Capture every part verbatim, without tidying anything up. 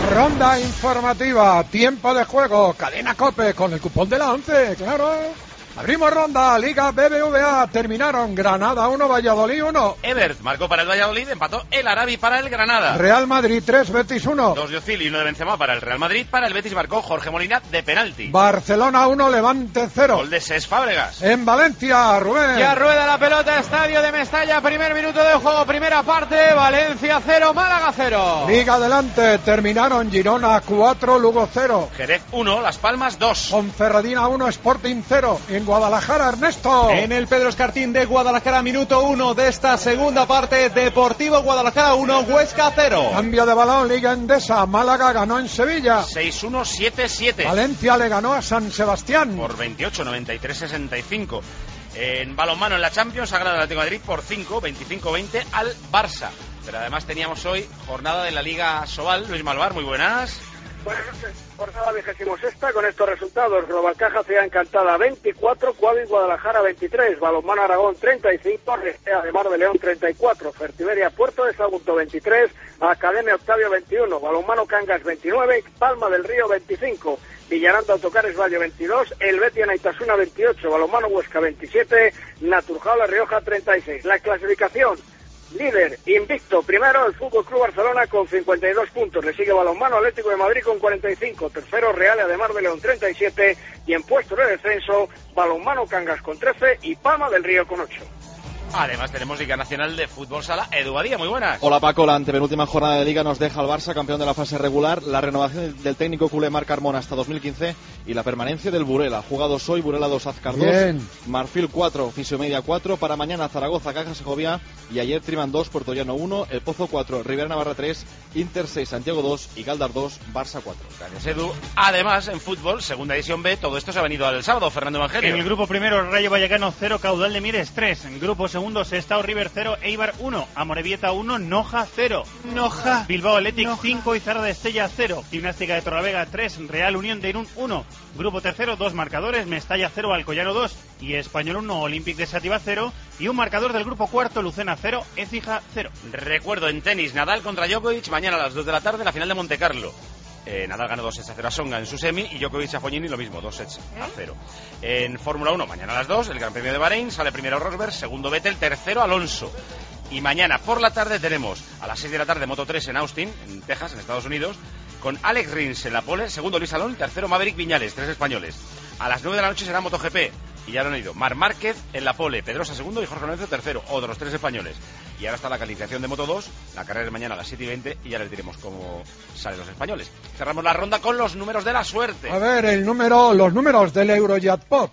Ronda informativa, tiempo de juego, cadena COPE con el cupón de la once, claro. Abrimos ronda, Liga B B V A, terminaron Granada uno, Valladolid uno. Ebert marcó para el Valladolid, empató el Arabi para el Granada. Real Madrid tres, Betis uno. Dos de Ozil y uno de Benzema para el Real Madrid, para el Betis marcó Jorge Molina de penalti. Barcelona uno, Levante cero. Gol de Cesc Fábregas. En Valencia, Rubén. Ya rueda la pelota, estadio de Mestalla, primer minuto de juego, primera parte, Valencia cero, Málaga cero. Liga adelante, terminaron Girona cuatro, Lugo cero. Jerez uno, Las Palmas dos. Ponferradina uno, Sporting cero. En Guadalajara, Ernesto. En el Pedro Escartín de Guadalajara, minuto uno de esta segunda parte, Deportivo Guadalajara uno, Huesca cero. Cambio de balón, Liga Endesa, Málaga ganó en Sevilla. seis uno, siete siete. Valencia le ganó a San Sebastián. Por veintiocho, noventa y tres, sesenta y cinco. En balonmano en la Champions ha ganado el Atlético de Madrid por cinco, veinticinco veinte al Barça. Pero además teníamos hoy jornada de la Liga Sobal. Luis Malvar, muy buenas. Buenas noches, jornada vigésimo sexta con estos resultados. Global Caja Ciudad Encantada veinticuatro, Cuadri Guadalajara veintitrés, Balonmano Aragón treinta y cinco, Restea de Mar de León treinta y cuatro, Fertiberia Puerto de Sagunto veintitrés, Academia Octavio veintiuno, Balonmano Cangas veintinueve, Palma del Río veinticinco, Villaranda Autocares Valle veintidós, El Betis Naitasuna veintiocho, Balonmano Huesca veintisiete, Naturjao La Rioja treinta y seis. La clasificación: líder, invicto, primero el Fútbol Club Barcelona con cincuenta y dos puntos, le sigue Balonmano Atlético de Madrid con cuarenta y cinco, tercero Real de Mar de León treinta y siete, y en puesto de descenso Balonmano Cangas con trece y Palma del Río con ocho. Además tenemos Liga Nacional de Fútbol Sala. Edu Badía, muy buenas. Hola Paco, la antepenúltima jornada de Liga nos deja al Barça campeón de la fase regular, la renovación del técnico culé Marc Carmona hasta dos mil quince y la permanencia del Burela. Jugados hoy, Burela dos, Azcar dos, Marfil cuatro, Fisiomedia cuatro, para mañana Zaragoza, Caja Segovia, y ayer Triman dos, Puertollano uno, El Pozo cuatro, Rivera Navarra tres, Inter seis, Santiago dos y Galdar dos, Barça cuatro. Gracias, Edu. Además, en fútbol, segunda edición B, todo esto se ha venido al sábado. Fernando Evangelio. En el grupo primero, Rayo Vallecano cero, Caudal de Mieres tres. En grupo segundo, Sestao River cero, Eibar uno, Amorebieta uno, Noja cero. Noja. Bilbao Athletic Noja. cinco y Zarra de Estella cero. Gimnástica de Torrelavega tres, Real Unión de Irún uno. Grupo tercero, dos marcadores, Mestalla cero, Alcoyano dos y Español uno, Olympic de Sativa cero. Y un marcador del grupo cuarto, Lucena cero, Écija cero. Recuerdo en tenis, Nadal contra Djokovic, mañana a las dos de la tarde, la final de Montecarlo. Eh, Nadal ganó dos sets a cero a Songa en su semi y Djokovic a Fognini lo mismo, dos sets a cero. En Fórmula uno, mañana a las dos, el Gran Premio de Bahrein, sale primero Rosberg, segundo Vettel, tercero Alonso. Y mañana por la tarde tenemos a las seis de la tarde Moto tres en Austin, en Texas, en Estados Unidos, con Alex Rins en la pole, segundo Luis Alón, tercero Maverick Viñales, tres españoles. A las nueve de la noche será MotoGP, y ya lo han oído, Marc Márquez en la pole, Pedrosa segundo y Jorge Lorenzo tercero, otros tres españoles. Y ahora está la calificación de Moto dos, la carrera es mañana a las siete y veinte y ya les diremos cómo salen los españoles. Cerramos la ronda con los números de la suerte. A ver, el número, los números del Eurojackpot: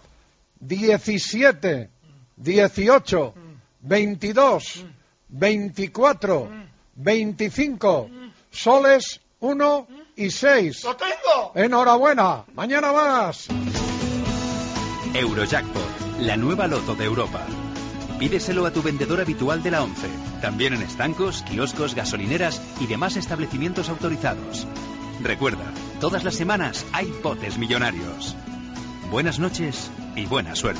diecisiete, dieciocho, veintidós, veinticuatro, veinticinco, soles uno y seis. ¡Lo tengo! Enhorabuena, mañana más. Eurojackpot, la nueva loto de Europa. Pídeselo a tu vendedor habitual de la once, también en estancos, kioscos, gasolineras y demás establecimientos autorizados. Recuerda, todas las semanas hay potes millonarios. Buenas noches y buena suerte.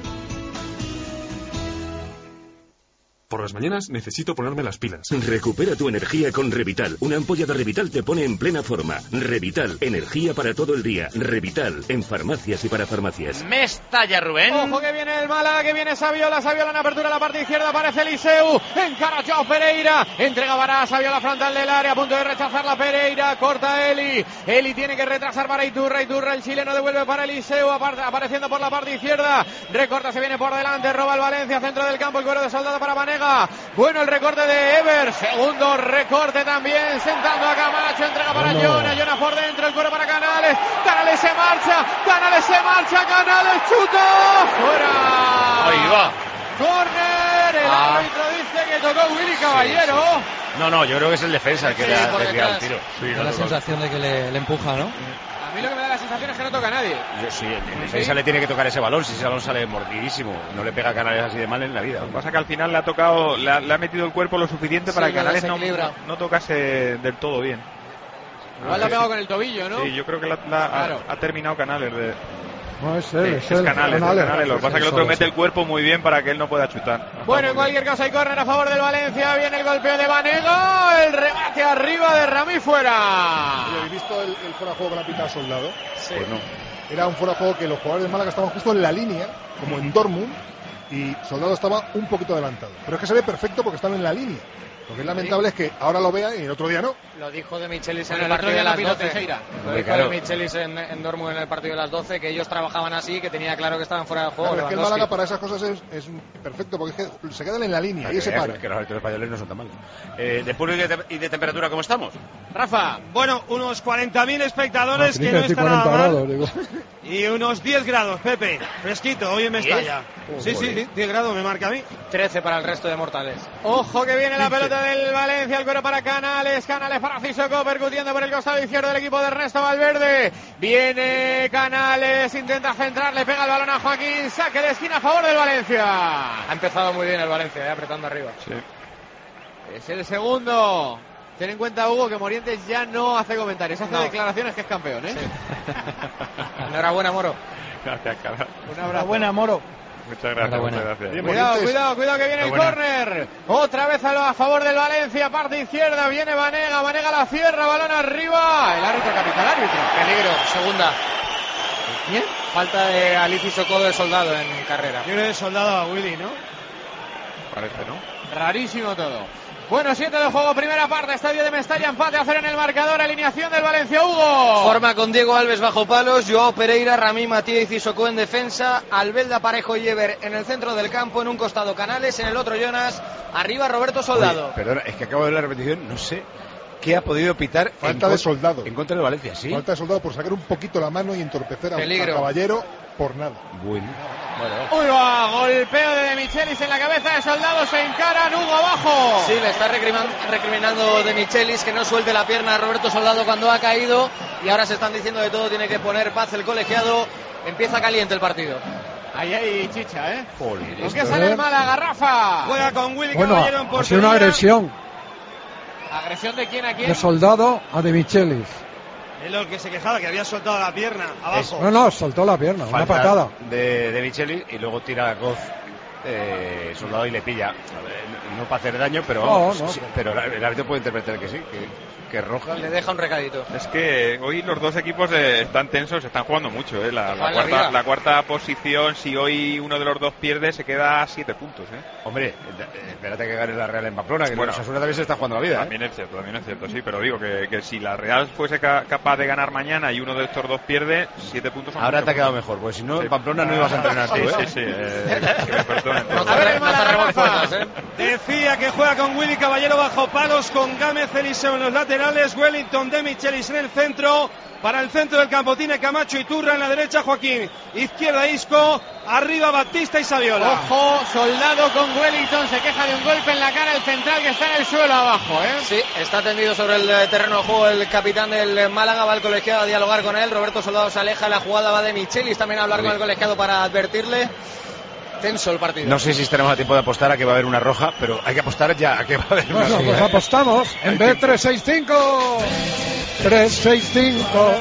Por las mañanas necesito ponerme las pilas. Recupera tu energía con Revital. Una ampolla de Revital te pone en plena forma. Revital, energía para todo el día. Revital, en farmacias y para farmacias. Mestalla, Rubén. Ojo que viene el Málaga, que viene Saviola. Saviola en apertura a la parte izquierda, aparece Eliseu. Encara Joao Pereira. Entrega para Saviola frontal del área, a punto de rechazar la Pereira. Corta Eli. Eli tiene que retrasar para Iturra. Iturra, el chileno, devuelve para Eliseu. Apareciendo por la parte izquierda. Recorta, se viene por delante. Roba el Valencia, centro del campo. El cuero de soldado para Banega. Bueno, el recorte de Ever, segundo recorte también, sentando a Camacho, entrega para Jona, Jona por dentro, el cuero para Canales, Canales se marcha, Canales se marcha, Canales chuta, fuera. Ahí va. Córner, el Ah. árbitro dice que tocó Willy Caballero. Sí, sí. No, no, yo creo que es el defensa el que Sí, le ha por desviado el detrás. tiro. Sí, Da no, la no, sensación de que le, le empuja, ¿no? A mí lo que me da la sensación es que no toca a nadie. Yo sí, el defensa le tiene que tocar ese balón, si ese balón sale mordidísimo, no le pega a Canales así de mal en la vida. Lo que pasa es que al final le ha tocado, le ha, le ha metido el cuerpo lo suficiente Sí, para que lo Canales no, desequilibra. no tocase del todo bien. Igual la ha pegado con el tobillo, ¿no? Sí, yo creo que la, la- Claro. ha, ha terminado Canales de, No, es él, Sí, es es él. Canales, Canales. es Canales. Lo que pasa es que el otro mete el cuerpo muy bien para que él no pueda chutar. Bueno, en cualquier caso hay córner a favor del Valencia. Viene el golpeo de Banega. El remate arriba de Ramí fuera. ¿Habéis visto el, el fuera de juego que le ha pitado Soldado? Sí. Pues no. Era un fuera de juego que los jugadores de Málaga estaban justo en la línea, como en Dortmund, y Soldado estaba un poquito adelantado. Pero es que se ve perfecto porque estaba en la línea. Lo que es lamentable es que ahora lo vea y el otro día no. Lo dijo de Michelis en Bueno, el el otro partido día de no las pitó doce. Teixeira. Lo Hombre, dijo claro. de Michelis en, en Dortmund en el partido de las doce, que ellos trabajaban así, que tenía claro que estaban fuera de juego. Claro, es que el Lewandowski. Málaga para esas cosas es, es perfecto, porque es que se quedan en la línea y Que se veas para. que los árbitros españoles no son tan malos. Eh, de público y de, y de temperatura, ¿cómo estamos? Rafa. Bueno, unos cuarenta mil espectadores, No, que no decir está nada cuarenta mal. grados, digo. Y unos diez grados, Pepe. Fresquito, hoy en Mestalla. Oh, Sí, sí, sí, diez grados me marca a mí. trece para el resto de mortales. Ojo que viene la pelota del Valencia, el cuero para Canales, Canales para Sissoko, percutiendo por el costado izquierdo del equipo de Ernesto Valverde. Viene Canales, intenta centrar, le pega el balón a Joaquín, saque de esquina a favor del Valencia. Ha empezado muy bien el Valencia, eh, apretando arriba. Sí. Es el segundo. Ten en cuenta, Hugo, que Morientes ya no hace comentarios, hace No. declaraciones que es campeón, ¿eh? Enhorabuena, Moro. Gracias, cara. Un abrazo. Buena, Moro. Muchas gracias, muchas gracias. Bien, Cuidado, Morientes. cuidado, cuidado que viene el Buena. córner. Otra vez a, lo- a favor del Valencia, parte izquierda, viene Vanega, Vanega la cierra, balón arriba. El árbitro capita, el árbitro. Peligro, segunda. ¿Quién? Falta de Alici Socó de Soldado en carrera. Yo creo que soldado a Willy, ¿no? Parece, ¿no? Rarísimo todo. Bueno, siete de juego, primera parte, estadio de Mestalla, empate a cero en el marcador, alineación del Valencia, Hugo. Forma con Diego Alves bajo palos, Joao Pereira, Ramí Matías y Sissoko en defensa, Albelda, Parejo y Ever en el centro del campo, en un costado Canales, en el otro Jonas, arriba Roberto Soldado. Oye, perdona, es que acabo de ver la repetición, no sé qué ha podido pitar Falta en de con- Soldado. en contra del Valencia, ¿sí? Falta de Soldado por sacar un poquito la mano y entorpecer a, a Peligro. Caballero por nada. Bueno. Uy, va, golpeo de De Michelis en la cabeza de Soldado, se encaran, Hugo abajo. Sí, le está recriman- recriminando de Michelis que no suelte la pierna a Roberto Soldado cuando ha caído y ahora se están diciendo de todo, tiene que poner paz el colegiado, empieza caliente el partido. Ahí hay chicha, ¿eh? Joder, ¿Con esto- qué sale el Málaga, Rafa? Juega con Willy Bueno, Caballero en ha sido portería. una agresión ¿Agresión de quién a quién? de Soldado a De Michelis. Es lo que se quejaba, que había soltado la pierna abajo. No, no, soltó la pierna, una falta patada. de, de Micheli y luego tira a Goz eh, Soldado y le pilla. A ver, no para hacer daño, pero No, vamos, no, sí, pero el árbitro puede interpretar que sí, que, que es roja. Le deja un recadito. Es que hoy los dos equipos eh, están tensos, están jugando mucho. Eh. La, la, Juegan la cuarta, vida. la cuarta posición, si hoy uno de los dos pierde, se queda a siete puntos. Eh. Hombre, eh, espérate que gane la Real en Pamplona, que Bueno, bueno, Osasuna también se está jugando la vida. ¿eh? También es cierto, también es cierto, sí, pero digo que, que si la Real fuese ca- capaz de ganar mañana y uno de estos dos pierde, siete puntos son Ahora mucho te ha quedado puntos. mejor, porque si no, Sí. en Pamplona no ibas a entrenar tú, Sí, ¿eh? sí, sí, eh, que me perdonen. No A ver, el no Málaga, cerremos Rafa. puertas, ¿eh? Decía que juega con Willy Caballero bajo palos, con Gámez Eliseo en los laterales, Wellington de Michelis en el centro. Para el centro del campo tiene Camacho y Turra en la derecha, Joaquín. Izquierda Isco, arriba Batista y Saviola. Ojo, Soldado con Wellington, se queja de un golpe en la cara, el central que está en el suelo abajo, ¿eh? Sí, está tendido sobre el eh, terreno de juego el capitán del Málaga, va al colegiado a dialogar con él, Roberto Soldado se aleja, la jugada va de Michelis también a hablar con el colegiado para advertirle. Tenso el partido. No sé si estaremos a tiempo de apostar a que va a haber una roja, pero hay que apostar ya a que va a haber una Bueno, roja. pues apostamos en B trescientos sesenta y cinco. trescientos sesenta y cinco.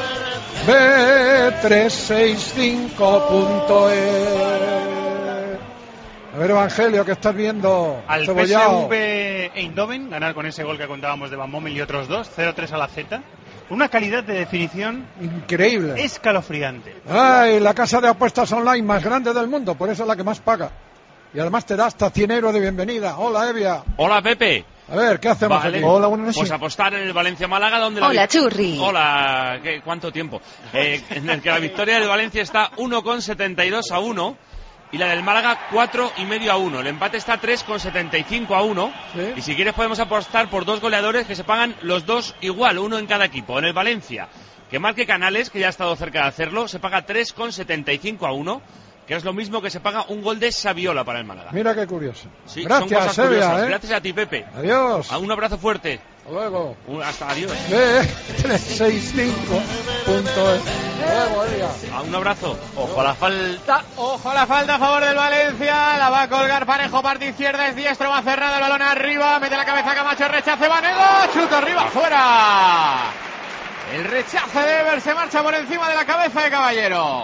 B trescientos sesenta y cinco punto es. A ver, Evangelio, ¿qué estás viendo? Al P S Cebollao. V Eindhoven, ganar con ese gol que contábamos de Van Bommel y otros dos, cero tres a la Z. Una calidad de definición Increíble. escalofriante. Ay, la casa de apuestas online más grande del mundo, por eso es la que más paga. Y además te da hasta cien euros de bienvenida. Hola, Evia. Hola, Pepe. A ver, ¿qué hacemos Vale. aquí? Hola, buenas noches. Pues apostar en el Valencia-Málaga, donde la Hola, vic- Churri. Hola, ¿qué, ¿cuánto tiempo? Eh, en el que la victoria del Valencia está uno coma setenta y dos a uno y la del Málaga cuatro y medio a uno. El empate está tres coma setenta y cinco a uno. ¿Sí? Y si quieres podemos apostar por dos goleadores que se pagan los dos igual, uno en cada equipo. En el Valencia, que marque Canales, que ya ha estado cerca de hacerlo, se paga tres coma setenta y cinco a uno, que es lo mismo que se paga un gol de Saviola para el Málaga. Mira qué curioso. Sí, son Gracias, cosas curiosas. Evia, ¿eh? Gracias a ti, Pepe. Adiós. A un abrazo fuerte. Hasta luego. Un- hasta adiós. B trescientos sesenta y cinco punto es. Hasta luego, Evia. A un abrazo. Ojo a la falta. Ojo a la falta a favor del Valencia, la va a colgar Parejo, parte izquierda, es diestro, va cerrado el balón arriba, mete la cabeza Camacho, rechace Vanega, chuta arriba, fuera. El rechace de Ever se marcha por encima de la cabeza de Caballero.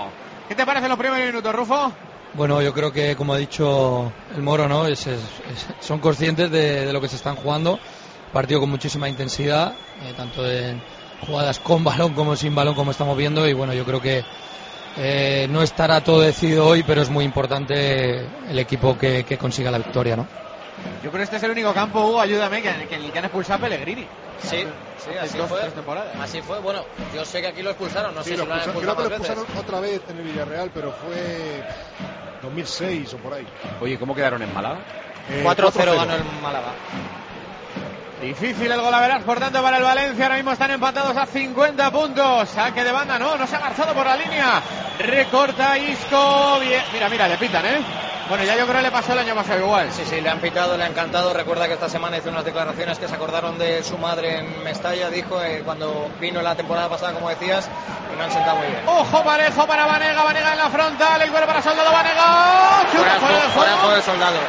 ¿Qué te parecen los primeros minutos, Rufo? Bueno, yo creo que, como ha dicho el Moro, ¿no? Es, es, es, son conscientes de, de lo que se están jugando. Partido con muchísima intensidad, eh, tanto en jugadas con balón como sin balón, como estamos viendo. Y bueno, yo creo que eh, no estará todo decidido hoy, pero es muy importante el equipo que, que consiga la victoria, ¿no? Yo creo que este es el único campo, Hugo, ayúdame, que, que, que han expulsado a Pellegrini. Sí, sí, así dos, fue. tres temporadas. Así fue. Bueno, yo sé que aquí lo expulsaron, no sí, sé lo si lo han expulsaron, expulsado creo que lo más veces. expulsaron otra vez en el Villarreal, pero fue dos mil seis o por ahí. Oye, ¿cómo quedaron en Málaga? Eh, cuatro cero ganó el Málaga. Difícil el gol a verás, por tanto, para el Valencia. Ahora mismo están empatados a cincuenta puntos. Saque de banda, no, no se ha marchado por la línea. Recorta Isco. Bien. Mira, mira, le pitan, ¿eh? Bueno, ya yo creo que le pasó el año pasado igual. Sí, sí, le han pitado, le ha encantado. Recuerda que esta semana hizo unas declaraciones que se acordaron de su madre en Mestalla. Dijo eh, cuando vino la temporada pasada, como decías, y me han sentado muy bien. Ojo parejo para Vanega, Vanega en la frontal, el cuero para Soldado, Vanega. Fuera de juego, fuera de juego de Soldado.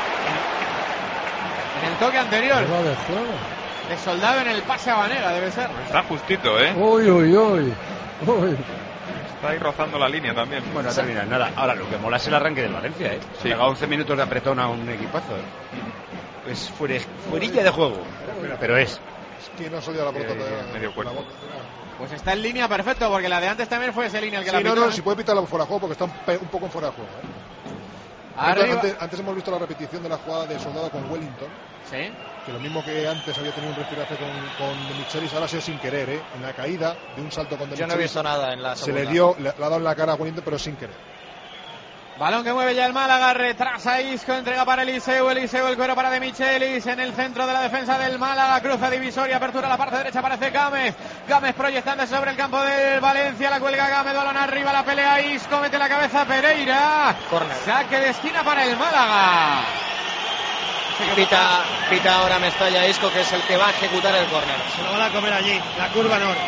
En el toque anterior. Fuera de juego. De Soldado en el pase a Vanega, debe ser. Está justito, ¿eh? Uy, uy, uy. Uy. Está ahí rozando la línea también. Bueno, termina nada. Ahora, lo que mola es el arranque del Valencia, ¿eh? Sí. Llega once minutos de apretón a un equipazo, ¿eh? Es fuera, fuerilla de juego. Pero es. Es que no salió la pelota Eh, de medio cuerpo. la boca. Pues está en línea perfecto, porque la de antes también fue ese línea el que Sí, la no, pitó, no, ¿eh? si puede pitarla fuera de juego porque está un, pe- un poco en fuera de juego. ¿eh? Arriba. Antes, antes hemos visto la repetición de la jugada de Soldado con Wellington. Sí. Que lo mismo que antes había tenido un respiraje con, con De Michelis, ahora ha sido sin querer, ¿eh? En la caída de un salto con De Yo no he Michelis, visto nada en la se segunda. le dio, le, le ha dado en la cara a Wellington, pero sin querer. Balón que mueve ya el Málaga, retrasa Isco, entrega para Eliseu, Eliseu el cuero para De Michelis, en el centro de la defensa del Málaga, cruza divisoria, apertura a la parte derecha, aparece Gámez, Gámez proyectándose sobre el campo del Valencia, la cuelga Gámez, balón arriba, la pelea Isco, mete la cabeza Pereira, Corner. saque de esquina para el Málaga. Pita, pita ahora Mestalla Isco, que es el que va a ejecutar el córner. Se lo van a comer allí, la curva norte.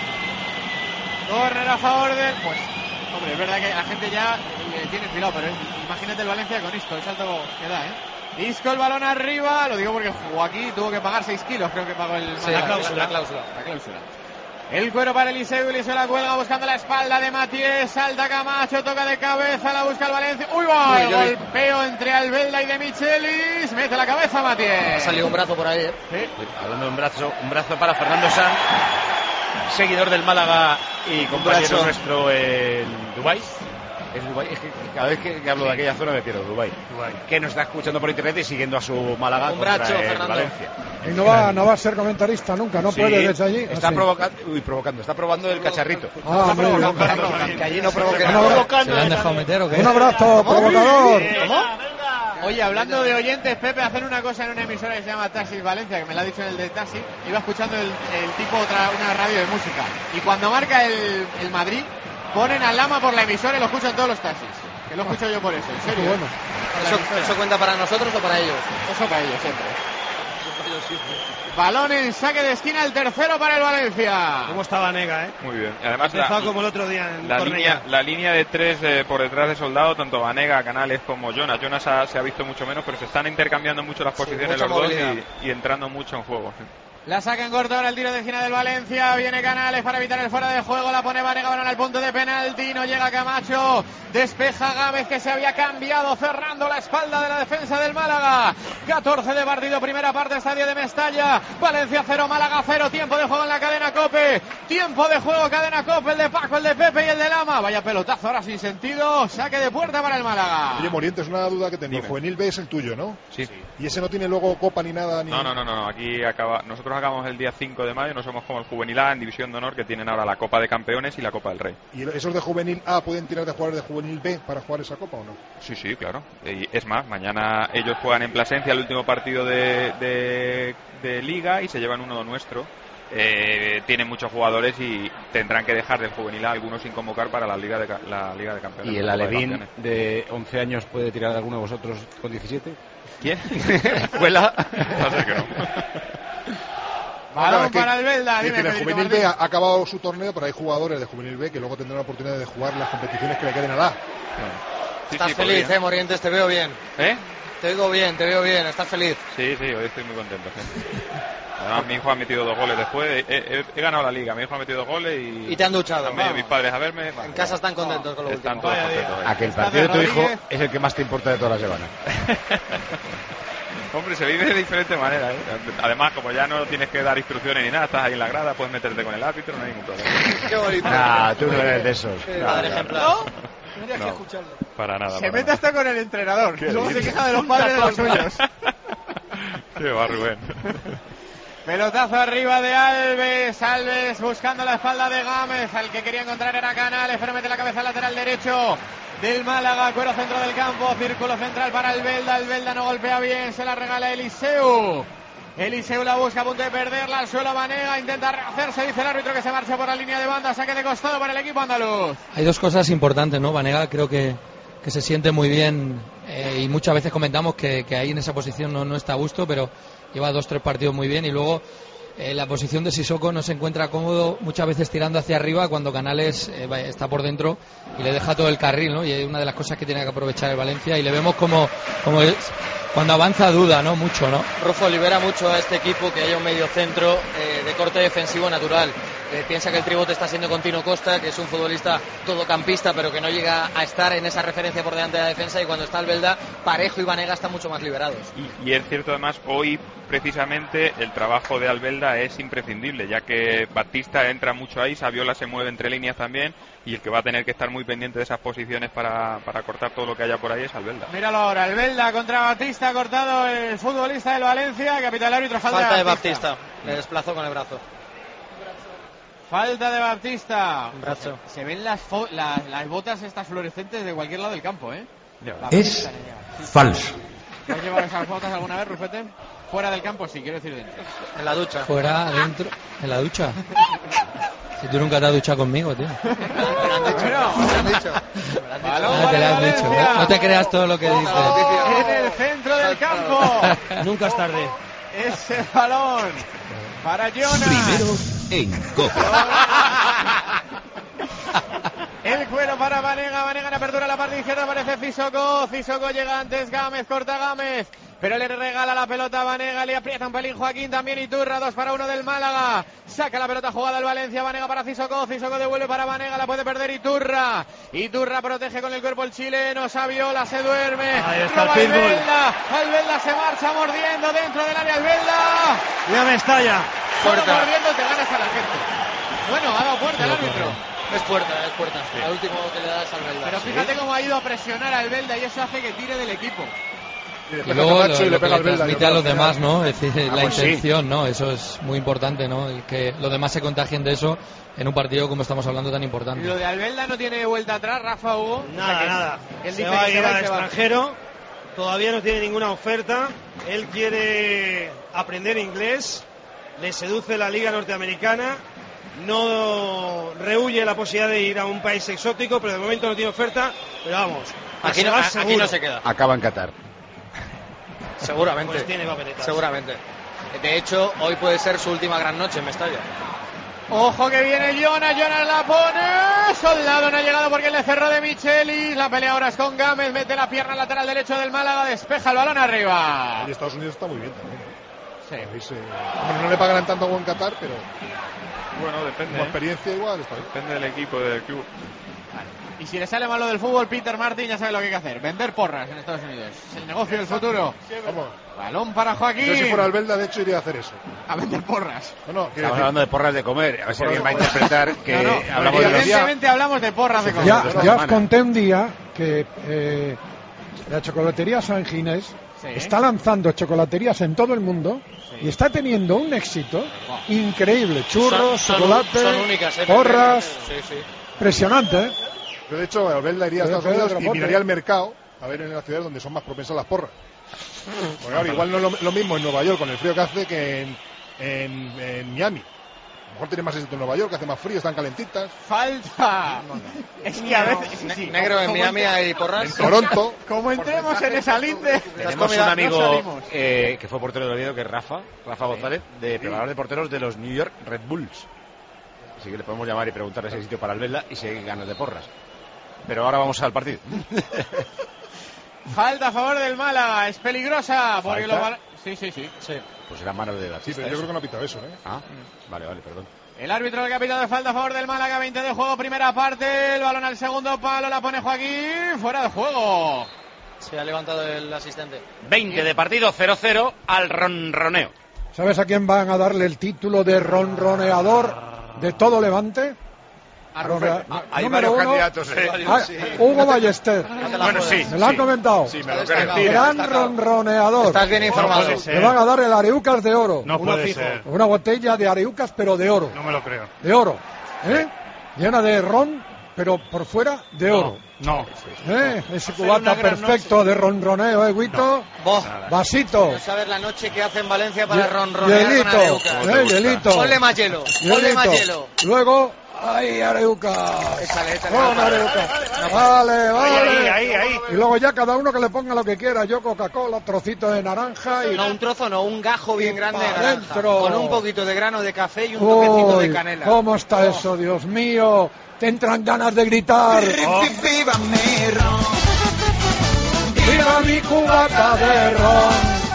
Córner a favor del... Pues, hombre, es verdad que la gente ya le tiene enfilado, pero imagínate el Valencia con Isco, el salto que da, ¿eh? Isco el balón arriba, lo digo porque jugó aquí, tuvo que pagar seis kilos, creo que pagó el... Sí, la cláusula. La cláusula. La cláusula. El cuero para Eliseu, Eliseu la cuelga buscando la espalda de Matías, salta Camacho, toca de cabeza, la busca el Valencia. ¡Uy, va! El golpeo entre Albelda y De Michelis, mete la cabeza Matías. Ha salido un brazo por ahí, ¿eh? Sí. Hablando de un brazo, un brazo para Fernando Sanz, seguidor del Málaga y compañero brazo. nuestro en Dubái. Es Dubái, es que cada vez que, que hablo de aquella zona me pierdo, Dubái. Que nos está escuchando por internet y siguiendo a su Málaga Un contra brazo, el Fernando. Valencia. Y no va, no va a ser comentarista nunca, no Sí, puede desde allí. Está Así. provocando, uy, provocando, está probando el cacharrito. Ah, muy bien. Que allí no provoque Un nada. abrazo, ¿Se le han dejado meter o qué? un abrazo provocador. Oye, hablando de oyentes, Pepe, hacen una cosa en una emisora que se llama Taxis Valencia, que me la ha dicho en el de Taxi. Iba escuchando el, el tipo otra, una radio de música. Y cuando marca el, el Madrid, ponen al Lama por la emisora y lo escuchan todos los taxis. Que lo escucho yo por eso, en serio. Bueno. ¿Eso, ¿Eso cuenta para nosotros o para ellos? Eso para ellos siempre. Balón en saque de esquina, el tercero para el Valencia. ¿Cómo está Vanega, eh? Muy bien. Además, Ha empezado la, como el otro día en la, Cornellá. línea, la línea de tres eh, por detrás de Soldado, tanto Vanega, Canales como Jonas. Jonas ha- se ha visto mucho menos, pero se están intercambiando mucho las posiciones mucha los dos movilidad. y, y entrando mucho en juego. La saca en corto ahora el tiro de esquina del Valencia. Viene Canales para evitar el fuera de juego. La pone Vanega, balón al punto de penalti. No llega Camacho. Despeja Gámez, que se había cambiado, cerrando la espalda de la defensa del Málaga. catorce de partido, primera parte, estadio de Mestalla. Valencia cero, Málaga cero. Tiempo de juego en la cadena COPE. Tiempo de juego, cadena COPE. El de Paco, el de Pepe y el de Lama. Vaya pelotazo ahora sin sentido. Saque de puerta para el Málaga. Oye, Morientes, una duda que tengo. Dime. El juvenil B es el tuyo, ¿no? Sí. Y ese no tiene luego copa ni nada. Ni... No, no, no, no, no. Aquí acaba. Nosotros acabamos el día cinco de mayo. No somos como el Juvenil A en División de Honor, que tienen ahora la Copa de Campeones y la Copa del Rey. ¿Y esos de juvenil A pueden tirar de jugadores de juvenil B para jugar esa copa o no? Sí, sí, claro. Y es más, mañana ellos juegan en Plasencia el último partido de, de, de Liga y se llevan uno nuestro. Eh, tienen muchos jugadores y tendrán que dejar del juvenil A algunos sin convocar para la Liga de, ca- la Liga de Campeones. ¿Y el la Copa de Alevín Campeones. de once años puede tirar de alguno de vosotros con diecisiete? ¿Quién? ¿Cuela? Va a ser que no. Balón Claro, es que- para Albelda. es Dime, decir, el Pedrito juvenil B Martín. ha acabado su torneo, pero hay jugadores de juvenil B que luego tendrán la oportunidad de jugar las competiciones que le queden al A. Sí, Estás sí, feliz, podría. eh, Morientes, te veo bien. ¿Eh? Te oigo bien, te veo bien, estás feliz. Sí, sí, hoy estoy muy contento. Sí. Además, mi hijo ha metido dos goles después. He, he, he ganado la liga. Mi hijo ha metido dos goles y. Y te han duchado. Han venido mis padres a verme. En casa están contentos con lo Están último. todos contentos. A que el partido de tu hijo es el que más te importa de toda la semana. Hombre, se vive de diferente manera, ¿eh? Además, como ya no tienes que dar instrucciones ni nada, estás ahí en la grada, puedes meterte con el árbitro, no hay ningún problema. Qué bonito. Ah, tú no eres de esos. Eh, No, padre no, ejemplar. no. Tendrías No. que escucharlo. Para nada. Se para mete nada. hasta con el entrenador. Qué Luego se lindo. queja de los padres de los suyos. Qué va, Rubén. Pelotazo arriba de Alves. Alves buscando la espalda de Gámez. Al que quería encontrar era Canales, pero mete la cabeza al lateral derecho del Málaga. Cuero centro del campo. Círculo central para Albelda. Albelda no golpea bien. Se la regala Eliseu. Eliseu la busca a punto de perderla. Al suelo Banega. Intenta rehacerse. Dice el árbitro que se marcha por la línea de banda. Saque de costado para el equipo andaluz. Hay dos cosas importantes, ¿no? Banega creo que, que se siente muy bien eh, y muchas veces comentamos que, que ahí en esa posición no, no está a gusto, pero lleva dos, tres partidos muy bien y luego eh, la posición de Sissoko no se encuentra cómodo muchas veces tirando hacia arriba cuando Canales eh, está por dentro y le deja todo el carril, ¿no? Y es una de las cosas que tiene que aprovechar el Valencia y le vemos como, como es, cuando avanza duda, ¿no? Mucho, ¿no? Rufo libera mucho a este equipo que haya un medio centro eh, de corte defensivo natural. Eh, piensa que el tribote está siendo con Tino Costa, que es un futbolista todocampista, pero que no llega a estar en esa referencia por delante de la defensa. Y cuando está Albelda, Parejo y Banega están mucho más liberados. Y, y es cierto, además, hoy precisamente el trabajo de Albelda es imprescindible, ya que Batista entra mucho ahí, Saviola se mueve entre líneas también, y el que va a tener que estar muy pendiente de esas posiciones para, para cortar todo lo que haya por ahí es Albelda. Míralo ahora, Albelda contra Batista, cortado el futbolista del Valencia, capitán del árbitro, falta, Falta de Batista. Baptista. Le desplazó con el brazo. Falta de Baptista. Un brazo. Se ven las, fo- las, las botas estas fluorescentes de cualquier lado del campo, ¿eh? Es Baptista le lleva. falso. ¿Te has llevado esas botas alguna vez, Rufete? Fuera del campo, sí, quiero decir dentro. En la ducha. Fuera, adentro, en la ducha. Si tú nunca te has duchado conmigo, tío. Me lo han dicho. Bueno, Me lo han dicho. balón Ah, te para lo has el dicho. Valencia. No te creas todo lo que dices. En el centro del campo. Nunca es tarde. Ese balón para Jonas. Primero en Copa. El cuero para Banega, Banega en apertura a la parte izquierda, aparece Sissoko, Sissoko llega antes, Gámez, corta Gámez, pero le regala la pelota a Banega, le aprieta un pelín Joaquín, también Iturra, dos para uno del Málaga, saca la pelota jugada el Valencia, Banega para Sissoko, Sissoko devuelve para Banega, la puede perder Iturra, Iturra protege con el cuerpo el chileno, Saviola se duerme, Ahí está roba el pitbull. Albelda, Albelda se marcha mordiendo dentro del área, Albelda, Ya me estalla. solo Puerta. mordiendo te ganas a la gente. Bueno, ha dado puerta el árbitro. Es puerta, es puerta. El último que le da es Albelda. Pero fíjate cómo ha ido a presionar a Albelda y eso hace que tire del equipo. Y le Y pega luego a lo, Camacho y lo le que pega le al Belda. transmite a los demás, ¿no? Es decir, Ah, la pues sí. intención, ¿no? Eso es muy importante, ¿no? Y que los demás se contagien de eso en un partido como estamos hablando tan importante. Lo de Albelda no tiene vuelta atrás, Rafa Hugo. Nada, O sea que nada. Él Se dice va a que se ir va al y se va. extranjero. Todavía no tiene ninguna oferta. Él quiere aprender inglés. Le seduce la liga norteamericana. No rehuye la posibilidad de ir a un país exótico, pero de momento no tiene oferta. Pero vamos, Aquí se no, va aquí seguro. no se queda. Acaba en Qatar. Seguramente. Pues tiene papeletas. Seguramente. De hecho, hoy puede ser su última gran noche en Mestalla. Ojo que viene Jonas, Jonas la pone. Soldado no ha llegado porque le cerró de Michelis. La pelea ahora es con Gámez, mete la pierna al lateral derecho del Málaga, despeja el balón arriba. Y Estados Unidos está muy bien también. Sí. Ahí se- Hombre, no le pagarán tanto como en Qatar, pero Bueno, depende. como ¿eh? experiencia igual está bien. Depende del equipo, del club. Y si le sale mal lo del fútbol, Peter Martin ya sabe lo que hay que hacer. Vender porras en Estados Unidos. Es el negocio del futuro. Vamos. Balón para Joaquín. Yo si fuera Albelda, de hecho, iría a hacer eso. A vender porras. No, no, quiero Estamos decir, hablando de porras de comer. A ver si alguien va a interpretar que No, no, hablamos de los... evidentemente hablamos de porras de comer. Ya, Dos ya os semanas. conté un día que eh, la chocolatería San Ginés Sí. está lanzando chocolaterías en todo el mundo y está teniendo un éxito increíble. Churros, Son- son- chocolate, son únicas, ¿eh? porras. Sí, sí. Impresionante, ¿eh? yo de hecho, Albelda iría a Puede Estados ser Unidos otro y bote. miraría el mercado a ver en las ciudades donde son más propensas las porras. Porque ahora igual no es lo, lo mismo en Nueva York con el frío que hace que en, en, en Miami. A lo mejor tiene más éxito en Nueva York, que hace más frío, están calentitas. Falta. Es que a veces. sí, sí, Negro en como- Miami hay porras. En Toronto. Como entremos en esa linde. Tenemos comida, un no amigo salimos. eh, que fue portero del Oviedo, que es Rafa, Rafa González, de preparador de porteros de los New York Red Bulls. Así que le podemos llamar y preguntarle si hay sitio para Albelda y si hay ganas de porras. Pero ahora vamos al partido. Falta a favor del Málaga, es peligrosa. Porque ¿Falta? los bal- Sí, sí, sí. Sí. Pues era mano de la Sí, pero yo creo que no ha pitado eso, ¿eh? Ah, vale, vale, perdón. El árbitro del capitán de falta a favor del Málaga, veinte de juego, primera parte, el balón al segundo palo, la pone Joaquín, fuera de juego. Se ha levantado el asistente. veinte de partido, cero cero al ronroneo. ¿Sabes a quién van a darle el título de ronroneador de todo Levante? Ronronea- Ah, hay número varios uno, candidatos, ¿eh? ah, Sí. Hugo Ballester. Bueno, sí. Me lo han sí. comentado. Sí, me lo creo. Gran ronroneador. Estás bien informado. puede ser. Le van a dar el Areucas de oro. No Uno puede fijo. ser. Una botella de Areucas, pero de oro. No me lo creo. De oro. ¿Eh? Llena de ron, pero por fuera de oro. No. ¿Eh? Ese cubata perfecto de ronroneo, ¿eh, Guito? Boh. Vasito. No sabes la noche que hace en Valencia para Ye- ronronear con hielito, Areuca. eh, hielito. Ponle más hielo. Ponle más Hielito. hielo. Luego, ¡ay, Areuca! Échale, échale. Con Areuca. Vale, vale. Ahí, ahí, ahí. Y luego ya cada uno que le ponga lo que quiera. Yo Coca-Cola, trocito de naranja y... No, un trozo no, un gajo bien grande de pa' naranja, dentro. con un poquito de grano de café y un toquecito Uy, de canela. ¿cómo está eso, Dios mío? Te entran ganas de gritar. Oh. ¡Viva mi ron! ¡Viva mi cubata de ron!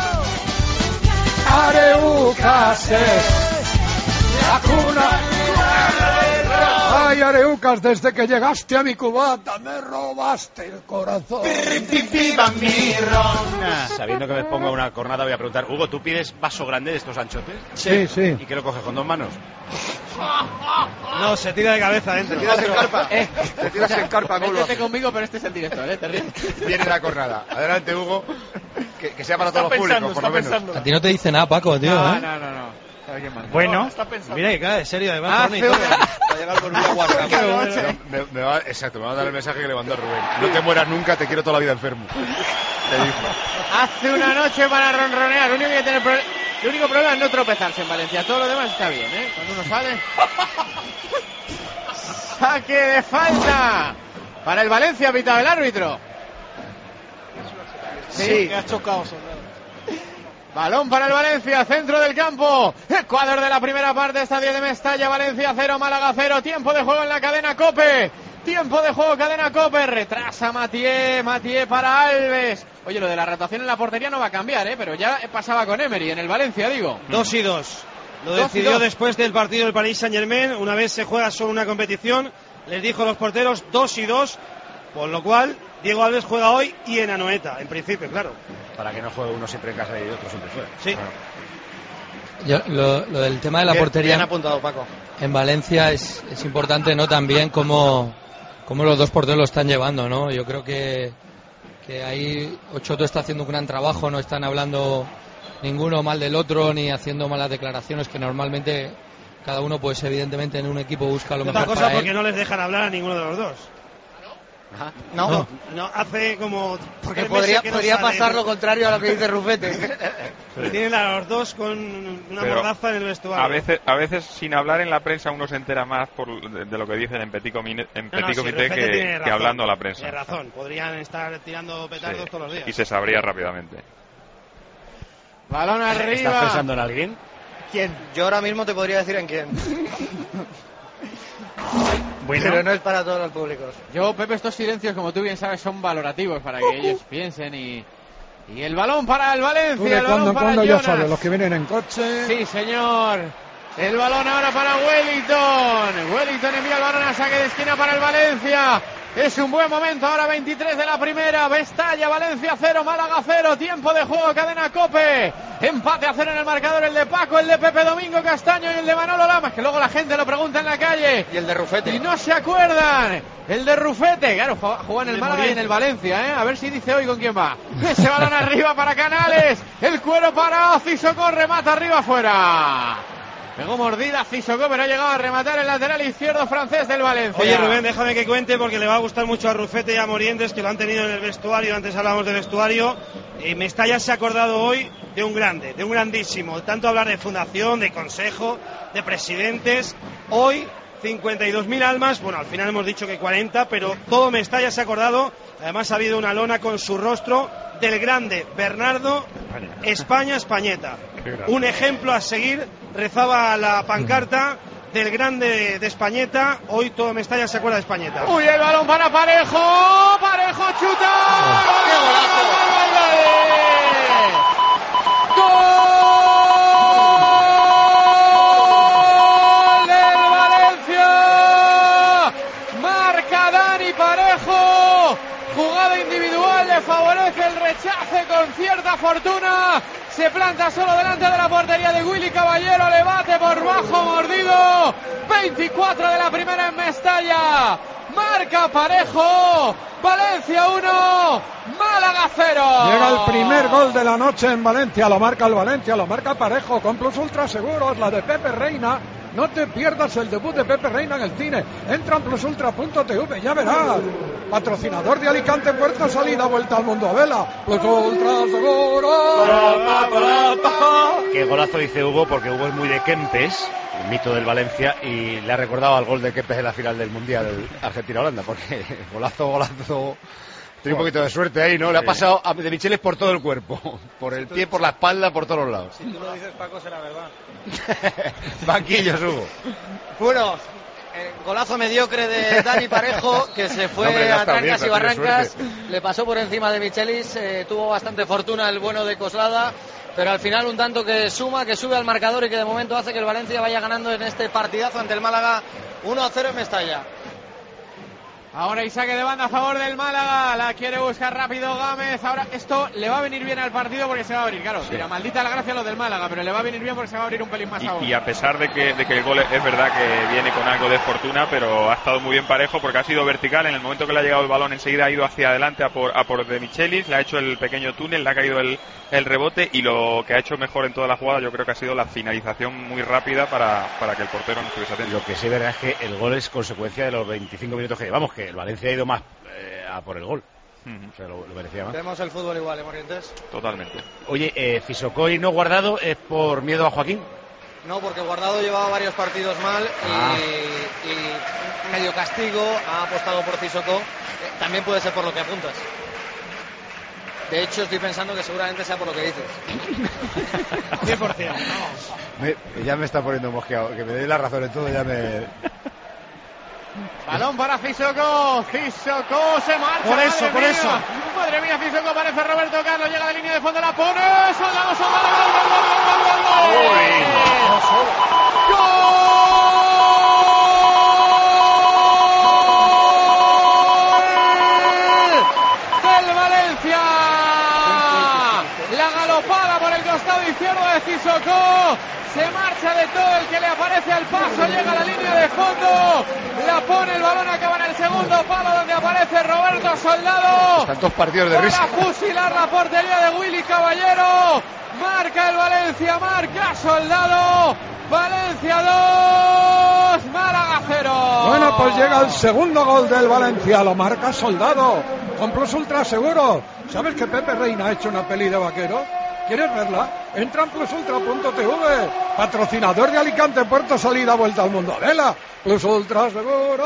Areucas es la cuna. Ay, Areucas, desde que llegaste a mi cubata me robaste el corazón. ¡Viva mi ron! Sabiendo que me pongo una cornada, voy a preguntar, Hugo, ¿tú pides vaso grande de estos anchotes? Sí, sí. ¿Y qué lo coges con dos manos? No, se tira de cabeza dentro. Te tiras en carpa. Eh, Te tiras en carpa, Hugo. Métete conmigo, pero este es el director, ¿eh? Te ríes. Viene la cornada. Adelante, Hugo. Que, que sea para todos los públicos, por lo menos. A ti no te dice nada, Paco, tío. No, ¿eh? no, no, no. Bueno, Mira que cae, serio, además. Hace Tony, todo. una- Va a llegar por una guarda. Me, me va, exacto, me va a dar el mensaje que le mandó Rubén. No te mueras nunca, te quiero toda la vida enfermo. Te dijo. Hace una noche para ronronear. Lo único, que tiene pro- el único problema es no tropezarse en Valencia. Todo lo demás está bien, ¿eh? Cuando uno sale. Saque de falta. Para el Valencia, ha pitado el árbitro. Sí, que has chocado, soldado. balón para el Valencia, centro del campo. Ecuador de la primera parte, estadio de Mestalla, Valencia cero, Málaga cero. Tiempo de juego en la cadena COPE. Tiempo de juego, cadena COPE. Retrasa Mathieu, Mathieu para Alves. Oye, lo de la rotación en la portería no va a cambiar, ¿eh? Pero ya pasaba con Emery en el Valencia, digo. Dos y dos. Lo Dos y decidió dos. después del partido del Paris Saint-Germain. Una vez se juega solo una competición, les dijo a los porteros dos y dos. Por lo cual, Diego Alves juega hoy y en Anoeta, en principio, claro. Para que no juegue uno siempre en casa y otro siempre fuera. Sí. Yo- lo, lo del tema de la Bien, portería bien apuntado, Paco. en Valencia es, es importante, ¿no? También cómo, cómo los dos porteros lo están llevando, ¿no? Yo creo que, que ahí Ochoto está haciendo un gran trabajo, no están hablando ninguno mal del otro ni haciendo malas declaraciones, que normalmente cada uno, pues evidentemente en un equipo busca lo Otra mejor cosa para porque él. no les dejan hablar a ninguno de los dos. No, No. No, hace como. porque tres podría, meses que no podría sale. pasar lo contrario a lo que dice Rufete. Tienen a los dos con una Pero mordaza en el vestuario. A veces, a veces sin hablar en la prensa uno se entera más por, de, de lo que dicen en Petit Comité, en No, Petit no, sí, Comité Rufete que, tiene que razón, hablando a la prensa. Tiene razón, podrían estar tirando petardos Sí. todos los días. Y se sabría rápidamente. Balón ¿Estás arriba. pensando en alguien? ¿Quién? Yo ahora mismo te podría decir en quién. bueno. Pero no es para todos los públicos. Yo, Pepe, estos silencios, como tú bien sabes, son valorativos para que ellos piensen y... Y el balón para el Tú Valencia, de el cuando balón en para cuando ya Jonas. sabes, los que vienen en coche. Sí, señor. El balón ahora para Wellington. Wellington envía el balón a saque de esquina para el Valencia. Es un buen momento ahora, veintitrés de la primera. Mestalla, Valencia cero, Málaga cero. Tiempo de juego, cadena COPE. Empate a cero en el marcador, el de Paco, el de Pepe Domingo Castaño y el de Manolo Lamas, que luego la gente lo pregunta en la calle. Y el de Rufete. Y no se acuerdan. El de Rufete, claro, juega en el de Málaga y en Morientes. el Valencia, ¿eh? A ver si dice hoy con quién va. Ese balón arriba para Canales. El cuero para Cisocó, remata arriba afuera. Pegó mordida Cisocó, pero ha llegado a rematar el lateral izquierdo francés del Valencia. Oye, Rubén, déjame que cuente porque le va a gustar mucho a Rufete y a Morientes, que lo han tenido en el vestuario. Antes hablábamos de vestuario. Y Mestalla se ha acordado hoy de un grande, de un grandísimo. Tanto hablar de fundación, de consejo, de presidentes. Hoy, cincuenta y dos mil almas. Bueno, al final hemos dicho que cuarenta, pero todo Mestalla se ha acordado. Además, ha habido una lona con su rostro del grande Bernardo España Españeta. Un ejemplo a seguir, rezaba la pancarta del grande de Españeta. Hoy todo Mestalla se acuerda de Españeta. Uy, el balón para Parejo. Parejo chuta. ¡Gol! ¡Qué golazo! ¡Gol del Valencia! Marca Dani Parejo. Jugada individual, le favorece el rechace con cierta fortuna. Se planta solo delante de la portería de Willy Caballero, le bate por bajo mordido. veinticuatro de la primera en Mestalla. Marca Parejo. Valencia uno, Málaga cero. Llega el primer gol de la noche en Valencia. Lo marca el Valencia, lo marca Parejo con Plus Ultra Seguros, la de Pepe Reina. No te pierdas el debut de Pepe Reina en el cine. Entra en plus ultra punto t v, ya verás. Patrocinador de Alicante, Puerto Salida, vuelta al mundo a vela. Plus Ultra Seguros. Qué golazo dice Hugo, porque Hugo es muy de Kempes, el mito del Valencia, y le ha recordado al gol de Kempes en la final del Mundial Argentina-Holanda, porque golazo, golazo... Tiene un poquito de suerte ahí, ¿no? Le ha pasado a de Micheles por todo el cuerpo. Por el pie, por la espalda, por todos los lados. Si tú lo dices, Paco, será verdad. Banquillos, Hugo. Bueno, eh, golazo mediocre de Dani Parejo, que se fue no, hombre, a trancas bien, y barrancas. Le pasó por encima de Michelis. Eh, tuvo bastante fortuna el bueno de Coslada. Pero al final un tanto que suma, que sube al marcador y que de momento hace que el Valencia vaya ganando en este partidazo ante el Málaga uno a cero en Mestalla. Ahora y saque de banda a favor del Málaga, la quiere buscar rápido Gámez. Ahora esto le va a venir bien al partido porque se va a abrir, claro. Sí. Mira, maldita la gracia lo del Málaga, pero le va a venir bien porque se va a abrir un pelín más y, aún. Y a pesar de que, de que el gol es verdad que viene con algo de fortuna, pero ha estado muy bien Parejo porque ha sido vertical. En el momento que le ha llegado el balón enseguida ha ido hacia adelante a por, a por De Michelis, le ha hecho el pequeño túnel, le ha caído el, el rebote, y lo que ha hecho mejor en toda la jugada yo creo que ha sido la finalización muy rápida para, para que el portero no estuviese atento. Lo que sí es verdad es que el gol es consecuencia de los veinticinco minutos que llevamos, que el Valencia ha ido más Eh, a por el gol. Uh-huh. O sea, lo, lo merecía más. Tenemos el fútbol igual, ¿eh, Morientes? Totalmente. Oye, eh, Fisokoi no guardado es por miedo a Joaquín. No, porque Guardado llevaba varios partidos mal ah. y, y medio castigo, ha apostado por Sissoko. Eh, también puede ser por lo que apuntas. De hecho, estoy pensando que seguramente sea por lo que dices. cien por ciento. Me, ya me está poniendo mosqueado. Que me dé la razón en todo, ya me... Balón para Sissoko, Sissoko se marcha. Por eso, por mía. eso. Madre mía, Sissoko, aparece Roberto Carlos, llega de línea de fondo, la pone. Soldado, soldado, gol, gol, gol, gol, gol, gol. Del Valencia. La galopada por el costado izquierdo de Sissoko. Se marcha de todo el que le aparece al paso, llega a la línea de fondo, la pone, el balón acaba en el segundo palo donde aparece Roberto Soldado. Tantos partidos de risa. Para fusilar la portería de Willy Caballero. Marca el Valencia, marca Soldado. Valencia dos, Málaga cero. Bueno, pues llega el segundo gol del Valencia, lo marca Soldado. Con Plus Ultra Seguro. ¿Sabes que Pepe Reina ha hecho una peli de vaquero? ¿Quieres verla? Entra en plus ultra punto t v, patrocinador de Alicante, Puerto Salida, vuelta al mundo. ¡Vela! Plus Ultra Seguro.